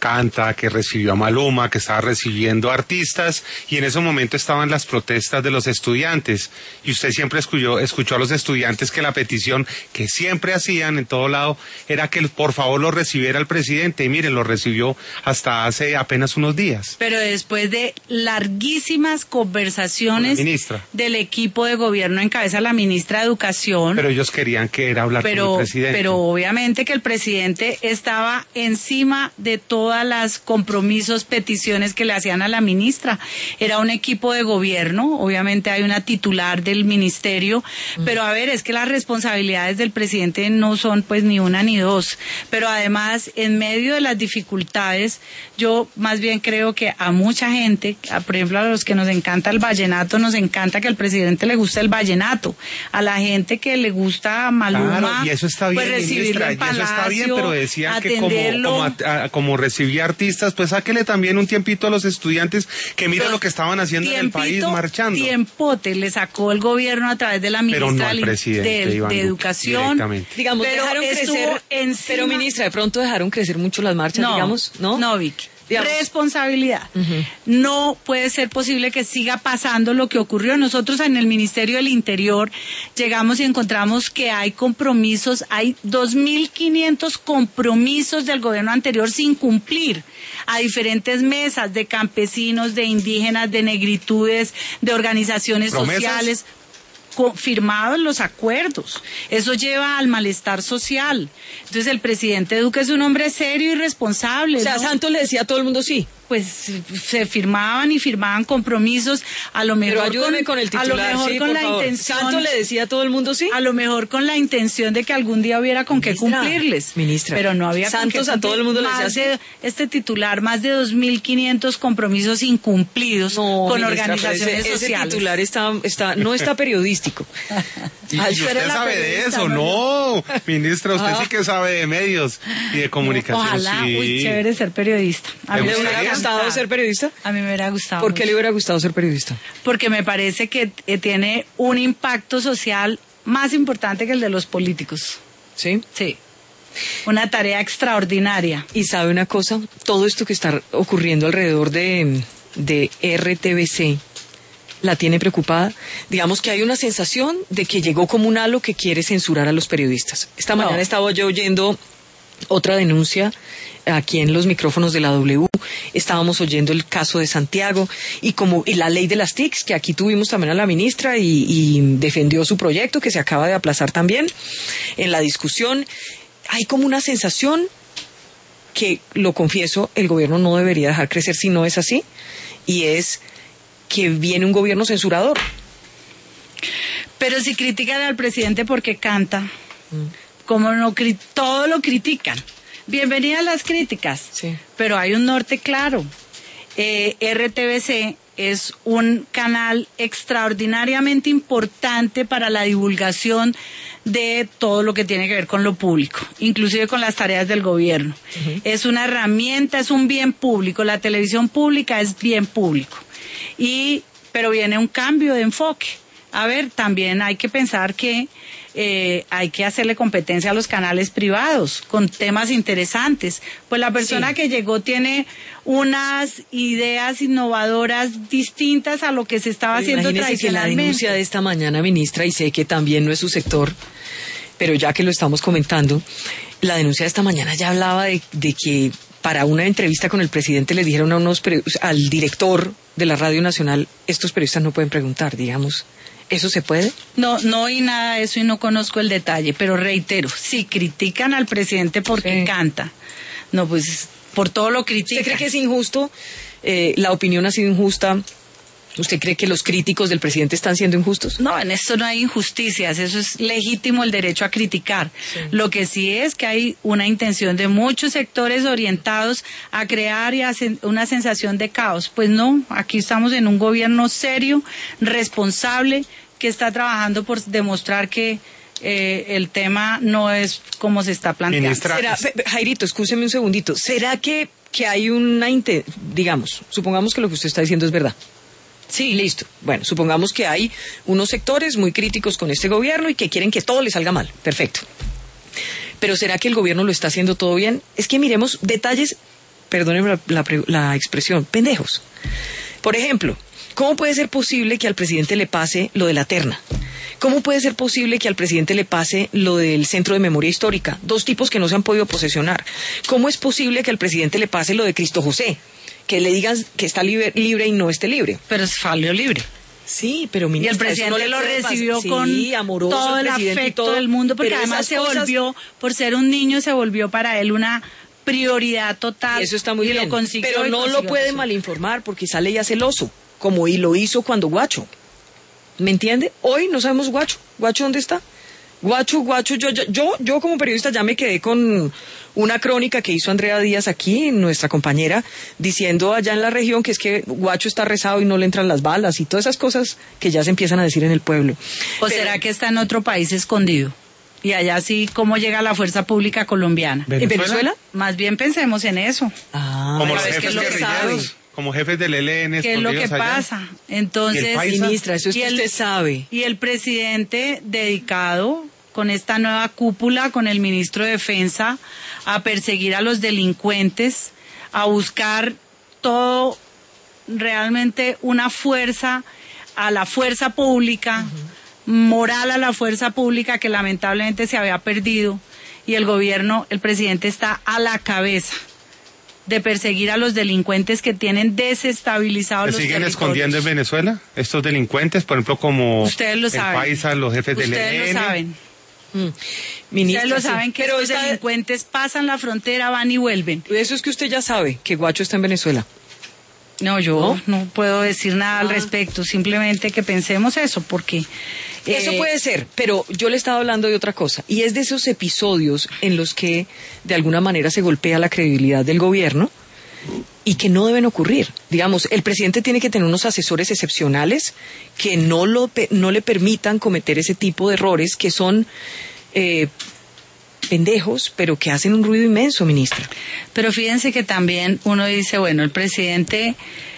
Speaker 3: Canta, que recibió a Maluma, que estaba recibiendo artistas, y en ese momento estaban las protestas de los estudiantes. Y usted siempre escuchó a los estudiantes que la petición que siempre hacían en todo lado era que por favor lo recibiera el presidente. Y miren, lo recibió hasta hace apenas unos días.
Speaker 2: Pero después de larguísimas conversaciones del equipo de gobierno en cabeza de la ministra de Educación.
Speaker 3: Pero ellos querían que era hablar con el presidente.
Speaker 2: Pero obviamente que el presidente estaba encima de todas las compromisos, peticiones que le hacían a la ministra. Era un equipo de gobierno, obviamente hay una titular del ministerio, pero a ver, es que las responsabilidades del presidente no son pues ni una ni dos. Pero además, en medio de las dificultades, yo más bien creo que a mucha gente, por ejemplo a los que nos encanta el vallenato, nos encanta que al presidente le guste el vallenato. A la gente que le gusta Maluma,
Speaker 3: claro, y eso está bien,
Speaker 2: pues recibirlo en Palacio,
Speaker 3: y eso está bien, pero decían que como recibía artistas, pues sáquele también un tiempito a los estudiantes que mira lo que estaban haciendo en el país marchando.
Speaker 2: Tiempote le sacó el gobierno a través de la ministra de Educación.
Speaker 1: Digamos,
Speaker 2: pero
Speaker 1: dejaron crecer, pero ministra, de pronto dejaron crecer mucho las marchas, digamos, ¿no?
Speaker 2: No, Vicky. Responsabilidad. No puede ser posible que siga pasando lo que ocurrió. Nosotros en el Ministerio del Interior llegamos y encontramos que hay compromisos, hay 2.500 compromisos del gobierno anterior sin cumplir a diferentes mesas de campesinos, de indígenas, de negritudes, de organizaciones sociales. Firmados los acuerdos. Eso lleva al malestar social. Entonces el presidente Duque es un hombre serio y responsable.
Speaker 1: O sea,
Speaker 2: ¿no?
Speaker 1: Santos le decía a todo el mundo sí.
Speaker 2: Pues se firmaban compromisos, a lo mejor.
Speaker 1: Pero ayúdame con el titular,
Speaker 2: a lo mejor
Speaker 1: sí,
Speaker 2: con
Speaker 1: por
Speaker 2: la
Speaker 1: favor.
Speaker 2: intención.
Speaker 1: ¿Santos le decía a todo el mundo sí?
Speaker 2: A lo mejor con la intención de que algún día hubiera con qué cumplirles.
Speaker 1: Ministra.
Speaker 2: Pero no había
Speaker 1: Santos
Speaker 2: con qué
Speaker 1: a todo el mundo le decía
Speaker 2: así. Este titular, más de 2.500 compromisos incumplidos con
Speaker 1: ministra,
Speaker 2: organizaciones sociales.
Speaker 1: Ese titular no está periodístico.
Speaker 3: Y usted sabe de eso, ¿no? Ministra, usted sí que sabe de medios y de comunicación.
Speaker 2: Ojalá,
Speaker 3: sí.
Speaker 2: Chévere ser periodista.
Speaker 1: ¿Le hubiera gustado ser periodista?
Speaker 2: A mí me hubiera gustado.
Speaker 1: ¿Por qué le hubiera gustado ser periodista?
Speaker 2: Porque me parece que tiene un impacto social más importante que el de los políticos.
Speaker 1: ¿Sí?
Speaker 2: Sí. Una tarea extraordinaria.
Speaker 1: Y sabe una cosa, todo esto que está ocurriendo alrededor de RTBC la tiene preocupada. Digamos que hay una sensación de que llegó como un halo que quiere censurar a los periodistas. Esta mañana estaba yo oyendo otra denuncia aquí en los micrófonos de la W. Estábamos oyendo el caso de Santiago y la ley de las TICs, que aquí tuvimos también a la ministra y defendió su proyecto, que se acaba de aplazar también en la discusión. Hay como una sensación que, lo confieso, el gobierno no debería dejar crecer si no es así, y es que viene un gobierno censurador.
Speaker 2: Pero si critican al presidente porque canta, como no, todo lo critican. Bienvenidas las críticas,
Speaker 1: sí.
Speaker 2: Pero hay un norte claro. RTBC es un canal extraordinariamente importante para la divulgación de todo lo que tiene que ver con lo público, inclusive con las tareas del gobierno. Es una herramienta, es un bien público. La televisión pública es bien público. Pero viene un cambio de enfoque. A ver, también hay que pensar que hay que hacerle competencia a los canales privados con temas interesantes. Pues la persona que llegó tiene unas ideas innovadoras distintas a lo que se estaba haciendo tradicionalmente.
Speaker 1: Que la denuncia de esta mañana, ministra, y sé que también no es su sector, pero ya que lo estamos comentando, la denuncia de esta mañana ya hablaba de que para una entrevista con el presidente le dijeron al director de la Radio Nacional, estos periodistas no pueden preguntar, digamos. ¿Eso se puede?
Speaker 2: No oí nada de eso y no conozco el detalle, pero reitero, si critican al presidente porque canta, no, pues por todo lo critican.
Speaker 1: ¿Usted cree que es injusto? ¿La opinión ha sido injusta? ¿Usted cree que los críticos del presidente están siendo injustos?
Speaker 2: No, en esto no hay injusticias, eso es legítimo el derecho a criticar. Sí. Lo que sí es que hay una intención de muchos sectores orientados a crear y a una sensación de caos. Pues no, aquí estamos en un gobierno serio, responsable, que está trabajando por demostrar que el tema no es como se está planteando.
Speaker 3: Ministra,
Speaker 1: Jairito, escúcheme un segundito. ¿Será que hay digamos, supongamos que lo que usted está diciendo es verdad? Sí, listo. Bueno, supongamos que hay unos sectores muy críticos con este gobierno y que quieren que todo le salga mal. Perfecto. Pero ¿será que el gobierno lo está haciendo todo bien? Es que miremos detalles perdónenme la expresión, pendejos. Por ejemplo, ¿cómo puede ser posible que al presidente le pase lo de la terna? ¿Cómo puede ser posible que al presidente le pase lo del Centro de Memoria Histórica? 2 tipos que no se han podido posesionar. ¿Cómo es posible que al presidente le pase lo de Cristo José? Que le digan que está libre y no esté libre.
Speaker 2: Pero salió libre.
Speaker 1: Sí, pero ministra,
Speaker 2: y el presidente lo recibió con
Speaker 1: amoroso,
Speaker 2: todo el afecto del mundo, porque además volvió, por ser un niño, se volvió para él una prioridad total.
Speaker 1: Y eso está muy bien, pero no lo puede
Speaker 2: eso.
Speaker 1: Malinformar, porque sale ya celoso, como y lo hizo cuando Guacho. ¿Me entiende? Hoy no sabemos Guacho. ¿Guacho dónde está? Guacho, yo como periodista ya me quedé con una crónica que hizo Andrea Díaz aquí, nuestra compañera, diciendo allá en la región que es que Guacho está rezado y no le entran las balas y todas esas cosas que ya se empiezan a decir en el pueblo.
Speaker 2: ¿O será que está en otro país escondido? Y allá sí, ¿cómo llega la fuerza pública colombiana?
Speaker 1: ¿En Venezuela?
Speaker 2: Más bien pensemos en eso.
Speaker 3: Como los jefes guerrilleros, como jefes del ELN.
Speaker 2: ¿Qué es lo que pasa? Entonces,
Speaker 1: ministra, eso es que usted sabe.
Speaker 2: Y el presidente dedicado con esta nueva cúpula, con el ministro de Defensa, a perseguir a los delincuentes, a buscar todo realmente una fuerza a la fuerza pública, moral a la fuerza pública que lamentablemente se había perdido, y el gobierno, el presidente está a la cabeza de perseguir a los delincuentes que tienen desestabilizados los territorios.
Speaker 3: ¿Se siguen escondiendo en Venezuela estos delincuentes, por ejemplo, como
Speaker 2: ustedes lo saben.
Speaker 3: Paisa, los jefes del ELN?
Speaker 2: Ustedes lo saben.
Speaker 1: Ministra,
Speaker 2: ustedes lo saben que los delincuentes pasan la frontera, van y vuelven.
Speaker 1: Eso es que usted ya sabe, que Guacho está en Venezuela.
Speaker 2: No, yo no puedo decir nada al respecto, simplemente que pensemos eso, porque...
Speaker 1: Eso puede ser, pero yo le estaba hablando de otra cosa, y es de esos episodios en los que de alguna manera se golpea la credibilidad del gobierno y que no deben ocurrir. Digamos, el presidente tiene que tener unos asesores excepcionales que no le permitan cometer ese tipo de errores que son pendejos, pero que hacen un ruido inmenso, ministra.
Speaker 2: Pero fíjense que también uno dice, bueno, el presidente...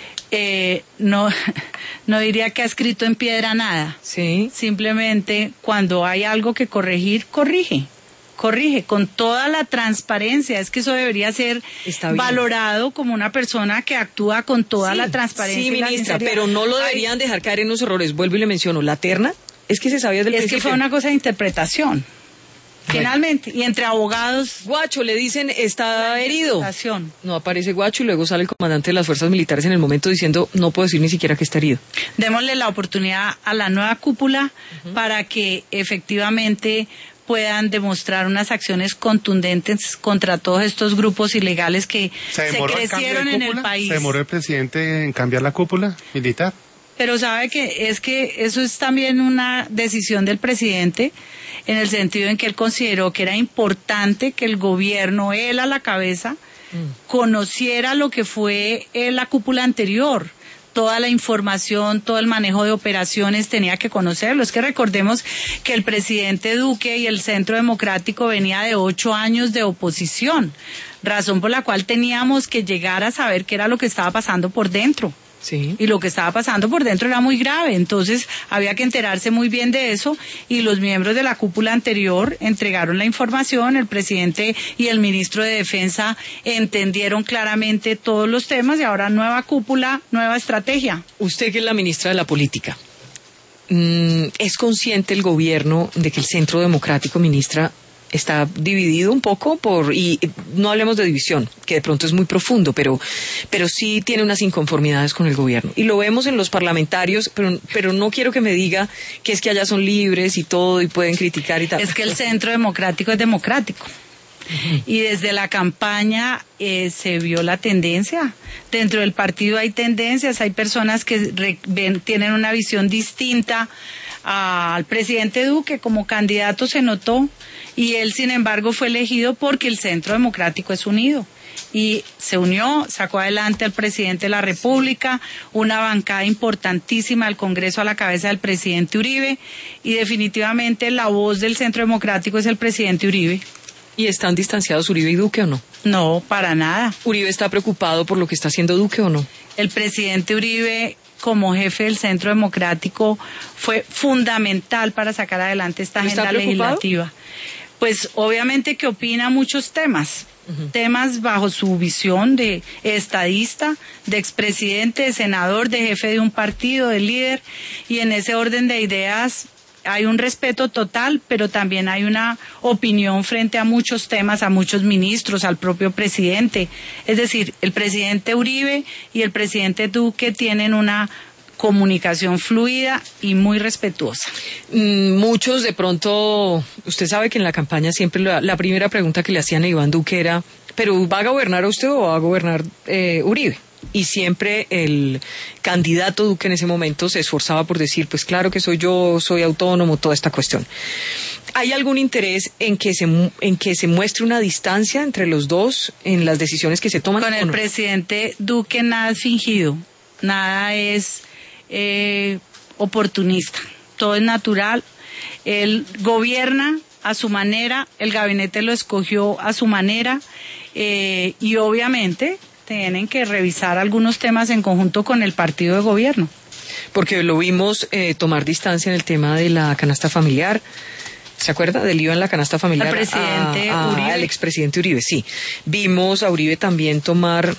Speaker 2: no diría que ha escrito en piedra nada.
Speaker 1: Sí.
Speaker 2: Simplemente cuando hay algo que corregir, corrige con toda la transparencia. Es que eso debería ser valorado como una persona que actúa con toda la transparencia.
Speaker 1: Sí, ministra, pero no lo deberían dejar caer en los errores. Vuelvo y le menciono, la terna es que se sabía del principio.
Speaker 2: Es que fue una cosa de interpretación. Finalmente, y entre abogados...
Speaker 1: Guacho, le dicen, está herido. No aparece Guacho y luego sale el comandante de las fuerzas militares en el momento diciendo, no puedo decir ni siquiera que está herido.
Speaker 2: Démosle la oportunidad a la nueva cúpula para que efectivamente puedan demostrar unas acciones contundentes contra todos estos grupos ilegales que se crecieron en el país.
Speaker 3: ¿Se demoró el presidente en cambiar la cúpula militar?
Speaker 2: Pero sabe que eso es también una decisión del presidente, en el sentido en que él consideró que era importante que el gobierno, él a la cabeza, conociera lo que fue la cúpula anterior. Toda la información, todo el manejo de operaciones tenía que conocerlo. Es que recordemos que el presidente Duque y el Centro Democrático venía de 8 años de oposición, razón por la cual teníamos que llegar a saber qué era lo que estaba pasando por dentro.
Speaker 1: Sí.
Speaker 2: Y lo que estaba pasando por dentro era muy grave, entonces había que enterarse muy bien de eso, y los miembros de la cúpula anterior entregaron la información, el presidente y el ministro de Defensa entendieron claramente todos los temas, y ahora nueva cúpula, nueva estrategia.
Speaker 1: Usted, que es la ministra de la Política, ¿es consciente el gobierno de que el Centro Democrático, ministra, está dividido un poco y no hablemos de división, que de pronto es muy profundo, pero sí tiene unas inconformidades con el gobierno? Y lo vemos en los parlamentarios, pero no quiero que me diga que es que allá son libres y todo y pueden criticar y tal.
Speaker 2: Es que el Centro Democrático es democrático. Y desde la campaña se vio la tendencia. Dentro del partido hay tendencias, hay personas que tienen una visión distinta al presidente Duque. Como candidato se notó, y él sin embargo fue elegido porque el Centro Democrático es unido. Y se unió, sacó adelante al presidente de la República, una bancada importantísima del Congreso a la cabeza del presidente Uribe, y definitivamente la voz del Centro Democrático es el presidente Uribe.
Speaker 1: ¿Y están distanciados Uribe y Duque o no?
Speaker 2: No, para nada.
Speaker 1: ¿Uribe está preocupado por lo que está haciendo Duque o no?
Speaker 2: El presidente Uribe, como jefe del Centro Democrático, fue fundamental para sacar adelante esta agenda legislativa. Pues obviamente que opina muchos temas, temas bajo su visión de estadista, de expresidente, de senador, de jefe de un partido, de líder, y en ese orden de ideas hay un respeto total, pero también hay una opinión frente a muchos temas, a muchos ministros, al propio presidente. Es decir, el presidente Uribe y el presidente Duque tienen una comunicación fluida y muy respetuosa.
Speaker 1: Muchos de pronto, usted sabe que en la campaña siempre la primera pregunta que le hacían a Iván Duque era, ¿pero va a gobernar usted o va a gobernar Uribe? Y siempre el candidato Duque en ese momento se esforzaba por decir, pues claro que soy yo, soy autónomo, toda esta cuestión. ¿Hay algún interés en que se muestre una distancia entre los dos en las decisiones que se toman?
Speaker 2: Con el presidente Duque nada es fingido, nada es oportunista, todo es natural. Él gobierna a su manera, el gabinete lo escogió a su manera, y obviamente tienen que revisar algunos temas en conjunto con el partido de gobierno.
Speaker 1: Porque lo vimos tomar distancia en el tema de la canasta familiar. ¿Se acuerda del IVA en la canasta familiar?
Speaker 2: Al presidente Uribe.
Speaker 1: Al expresidente Uribe, sí. Vimos a Uribe también tomar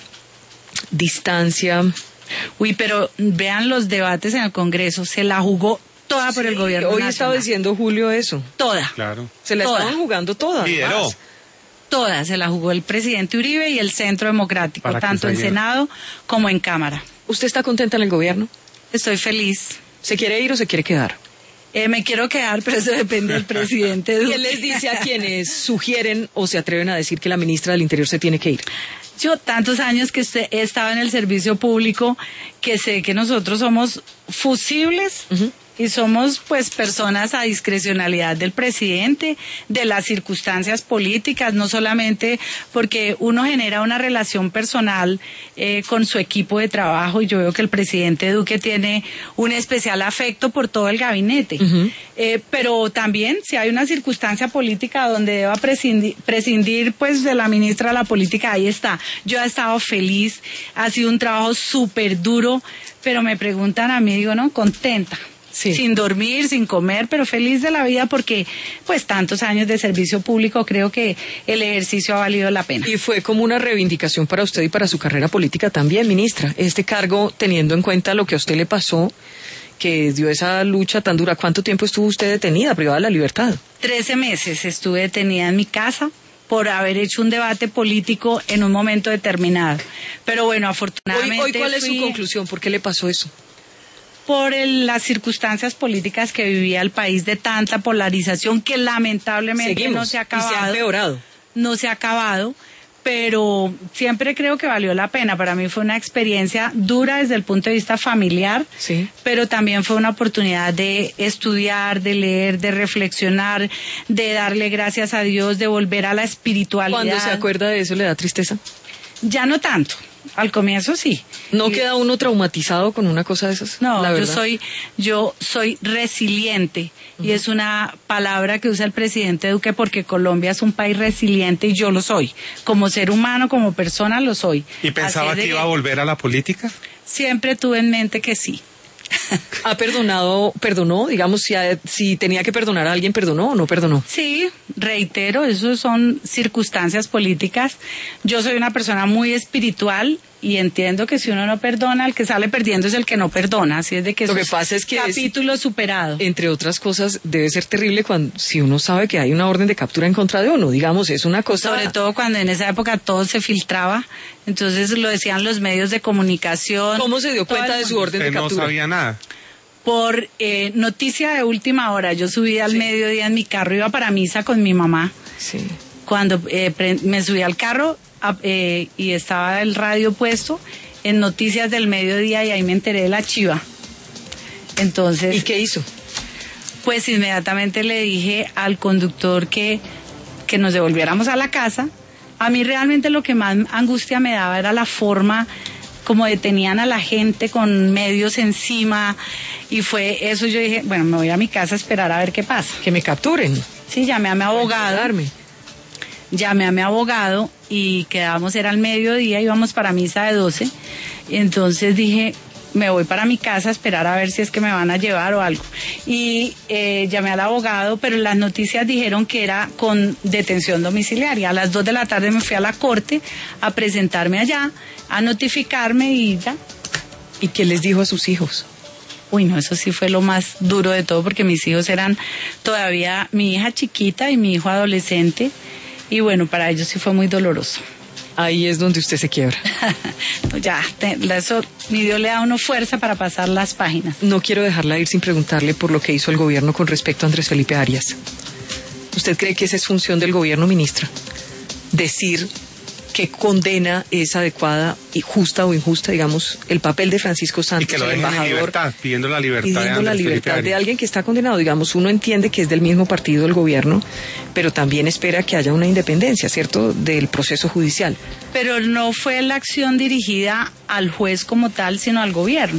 Speaker 1: distancia.
Speaker 2: Uy, pero vean los debates en el Congreso, se la jugó toda por el gobierno
Speaker 1: hoy
Speaker 2: nacional.
Speaker 1: estaba diciendo Julio eso.
Speaker 2: Toda.
Speaker 3: Claro.
Speaker 1: Se la
Speaker 2: Toda.
Speaker 1: estaban jugando toda.
Speaker 3: Lideró.
Speaker 2: Toda se la jugó el presidente Uribe y el Centro Democrático,
Speaker 3: Para que
Speaker 2: tanto en
Speaker 3: saliera.
Speaker 2: Senado como en Cámara.
Speaker 1: ¿Usted está contenta en el gobierno?
Speaker 2: Estoy feliz.
Speaker 1: ¿Se quiere ir o se quiere quedar?
Speaker 2: Me quiero quedar, pero eso depende del presidente Duque.
Speaker 1: ¿Qué les dice a quienes sugieren o se atreven a decir que la ministra del Interior se tiene que ir?
Speaker 2: Yo tantos años que he estado en el servicio público que sé que nosotros somos fusibles. Y somos pues personas a discrecionalidad del presidente, de las circunstancias políticas, no solamente porque uno genera una relación personal con su equipo de trabajo, y yo veo que el presidente Duque tiene un especial afecto por todo el gabinete. Pero también si hay una circunstancia política donde deba prescindir pues de la ministra de la política, ahí está. Yo he estado feliz, ha sido un trabajo súper duro, pero me preguntan a mí, digo, no, contenta. Sí. Sin dormir, sin comer, pero feliz de la vida porque pues tantos años de servicio público, creo que el ejercicio ha valido la pena.
Speaker 1: Y fue como una reivindicación para usted y para su carrera política también, ministra. Este cargo, teniendo en cuenta lo que a usted le pasó, que dio esa lucha tan dura. ¿Cuánto tiempo estuvo usted detenida, privada de la libertad?
Speaker 2: 13 meses estuve detenida en mi casa por haber hecho un debate político en un momento determinado. Pero bueno, afortunadamente
Speaker 1: Hoy ¿cuál es su conclusión? ¿Por qué le pasó eso?
Speaker 2: Por las circunstancias políticas que vivía el país, de tanta polarización que lamentablemente no se ha acabado.
Speaker 1: Y se ha empeorado.
Speaker 2: No se ha acabado, pero siempre creo que valió la pena. Para mí fue una experiencia dura desde el punto de vista familiar,
Speaker 1: sí,
Speaker 2: pero también fue una oportunidad de estudiar, de leer, de reflexionar, de darle gracias a Dios, de volver a la espiritualidad.
Speaker 1: ¿Cuando se acuerda de eso le da tristeza?
Speaker 2: Ya no tanto. Al comienzo sí.
Speaker 1: ¿No queda uno traumatizado con una cosa de esas?
Speaker 2: No, yo soy resiliente, y es una palabra que usa el presidente Duque porque Colombia es un país resiliente y yo lo soy. Como ser humano, como persona lo soy.
Speaker 3: ¿Y pensaba que iba a volver a la política?
Speaker 2: Siempre tuve en mente que sí.
Speaker 1: ¿Ha perdonó, digamos, si tenía que perdonar a alguien, perdonó o no perdonó?
Speaker 2: Sí, reitero, eso son circunstancias políticas. Yo soy una persona muy espiritual y entiendo que si uno no perdona, el que sale perdiendo es el que no perdona. Así es de que
Speaker 1: lo que pasa es que
Speaker 2: capítulo superado.
Speaker 1: Entre otras cosas, debe ser terrible si uno sabe que hay una orden de captura en contra de uno, digamos, es una cosa.
Speaker 2: Sobre todo cuando en esa época todo se filtraba, entonces lo decían los medios de comunicación.
Speaker 1: ¿Cómo se dio cuenta de su orden de captura?
Speaker 3: No sabía nada.
Speaker 2: Por noticia de última hora. Yo subí al mediodía en mi carro, iba para misa con mi mamá.
Speaker 1: Sí.
Speaker 2: Cuando me subí al carro y estaba el radio puesto en noticias del mediodía, y ahí me enteré de la chiva. Entonces,
Speaker 1: ¿y qué hizo?
Speaker 2: Pues inmediatamente le dije al conductor que nos devolviéramos a la casa. A mí realmente lo que más angustia me daba era la forma como detenían a la gente con medios encima, y fue eso. Yo dije, bueno, me voy a mi casa a esperar a ver qué pasa.
Speaker 1: Que me capturen.
Speaker 2: Sí, llamé a mi abogado. Llamé a mi abogado y quedamos, era al mediodía, íbamos para misa de 12. Entonces dije, me voy para mi casa a esperar a ver si es que me van a llevar o algo. Y llamé al abogado, pero las noticias dijeron que era con detención domiciliaria. A las 2 de la tarde me fui a la corte a presentarme allá, a notificarme y ya.
Speaker 1: ¿Y qué les dijo a sus hijos?
Speaker 2: Uy, no, eso sí fue lo más duro de todo, porque mis hijos eran todavía mi hija chiquita y mi hijo adolescente, y bueno, para ellos sí fue muy doloroso.
Speaker 1: Ahí es donde usted se quiebra.
Speaker 2: Eso, mi Dios le da a uno fuerza para pasar las páginas.
Speaker 1: No quiero dejarla ir sin preguntarle por lo que hizo el gobierno con respecto a Andrés Felipe Arias. ¿Usted cree que esa es función del gobierno, ministra? Decir qué condena es adecuada y justa o injusta, digamos, el papel de Francisco Santos,
Speaker 3: y que lo
Speaker 1: el
Speaker 3: dejen
Speaker 1: embajador,
Speaker 3: en libertad, pidiendo la libertad
Speaker 1: de alguien que está condenado. Digamos, uno entiende que es del mismo partido del gobierno, pero también espera que haya una independencia, ¿cierto?, del proceso judicial.
Speaker 2: Pero no fue la acción dirigida al juez como tal, sino al gobierno.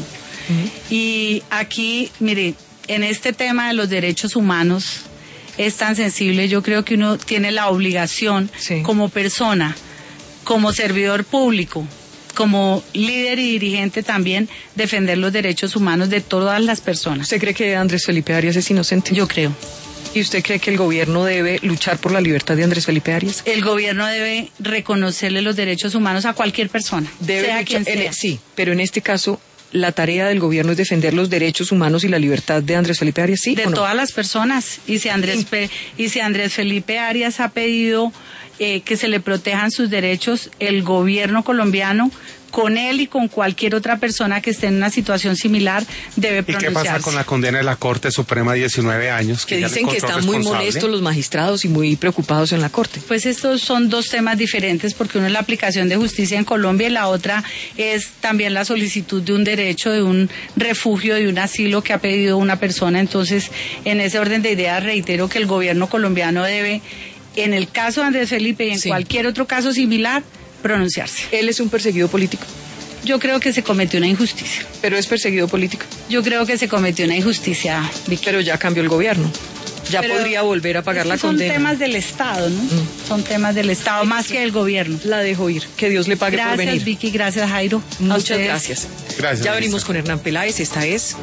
Speaker 2: Y aquí, mire, en este tema de los derechos humanos es tan sensible, yo creo que uno tiene la obligación,
Speaker 1: sí,
Speaker 2: como persona, como servidor público, como líder y dirigente también, defender los derechos humanos de todas las personas.
Speaker 1: ¿Usted cree que Andrés Felipe Arias es inocente?
Speaker 2: Yo creo.
Speaker 1: ¿Y usted cree que el gobierno debe luchar por la libertad de Andrés Felipe Arias?
Speaker 2: El gobierno debe reconocerle los derechos humanos a cualquier persona, sea quien sea.
Speaker 1: Sí, pero en este caso, la tarea del gobierno es defender los derechos humanos y la libertad de Andrés Felipe Arias, ¿sí?
Speaker 2: De todas las personas. Y si Andrés Felipe Arias ha pedido que se le protejan sus derechos, el gobierno colombiano, con él y con cualquier otra persona que esté en una situación similar, debe pronunciarse.
Speaker 3: ¿Y qué pasa con la condena de la Corte Suprema de 19 años?
Speaker 1: Que dicen que están muy molestos los magistrados y muy preocupados en la Corte.
Speaker 2: Pues estos son dos temas diferentes, porque uno es la aplicación de justicia en Colombia y la otra es también la solicitud de un derecho, de un refugio, de un asilo que ha pedido una persona. Entonces, en ese orden de ideas, reitero que el gobierno colombiano debe, en el caso de Andrés Felipe y en cualquier otro caso similar, pronunciarse.
Speaker 1: ¿Él es un perseguido político?
Speaker 2: Yo creo que se cometió una injusticia.
Speaker 1: ¿Pero es perseguido político?
Speaker 2: Yo creo que se cometió una injusticia, Vicky.
Speaker 1: Pero ya cambió el gobierno. Ya podría volver a pagar la condena.
Speaker 2: Son temas del Estado, ¿no? Son temas del Estado más que del gobierno.
Speaker 1: La dejo ir. Que Dios le pague por venir.
Speaker 2: Gracias, Vicky. Gracias, Jairo.
Speaker 1: Muchas gracias.
Speaker 3: Gracias.
Speaker 1: Ya venimos con Hernán Peláez. Esta es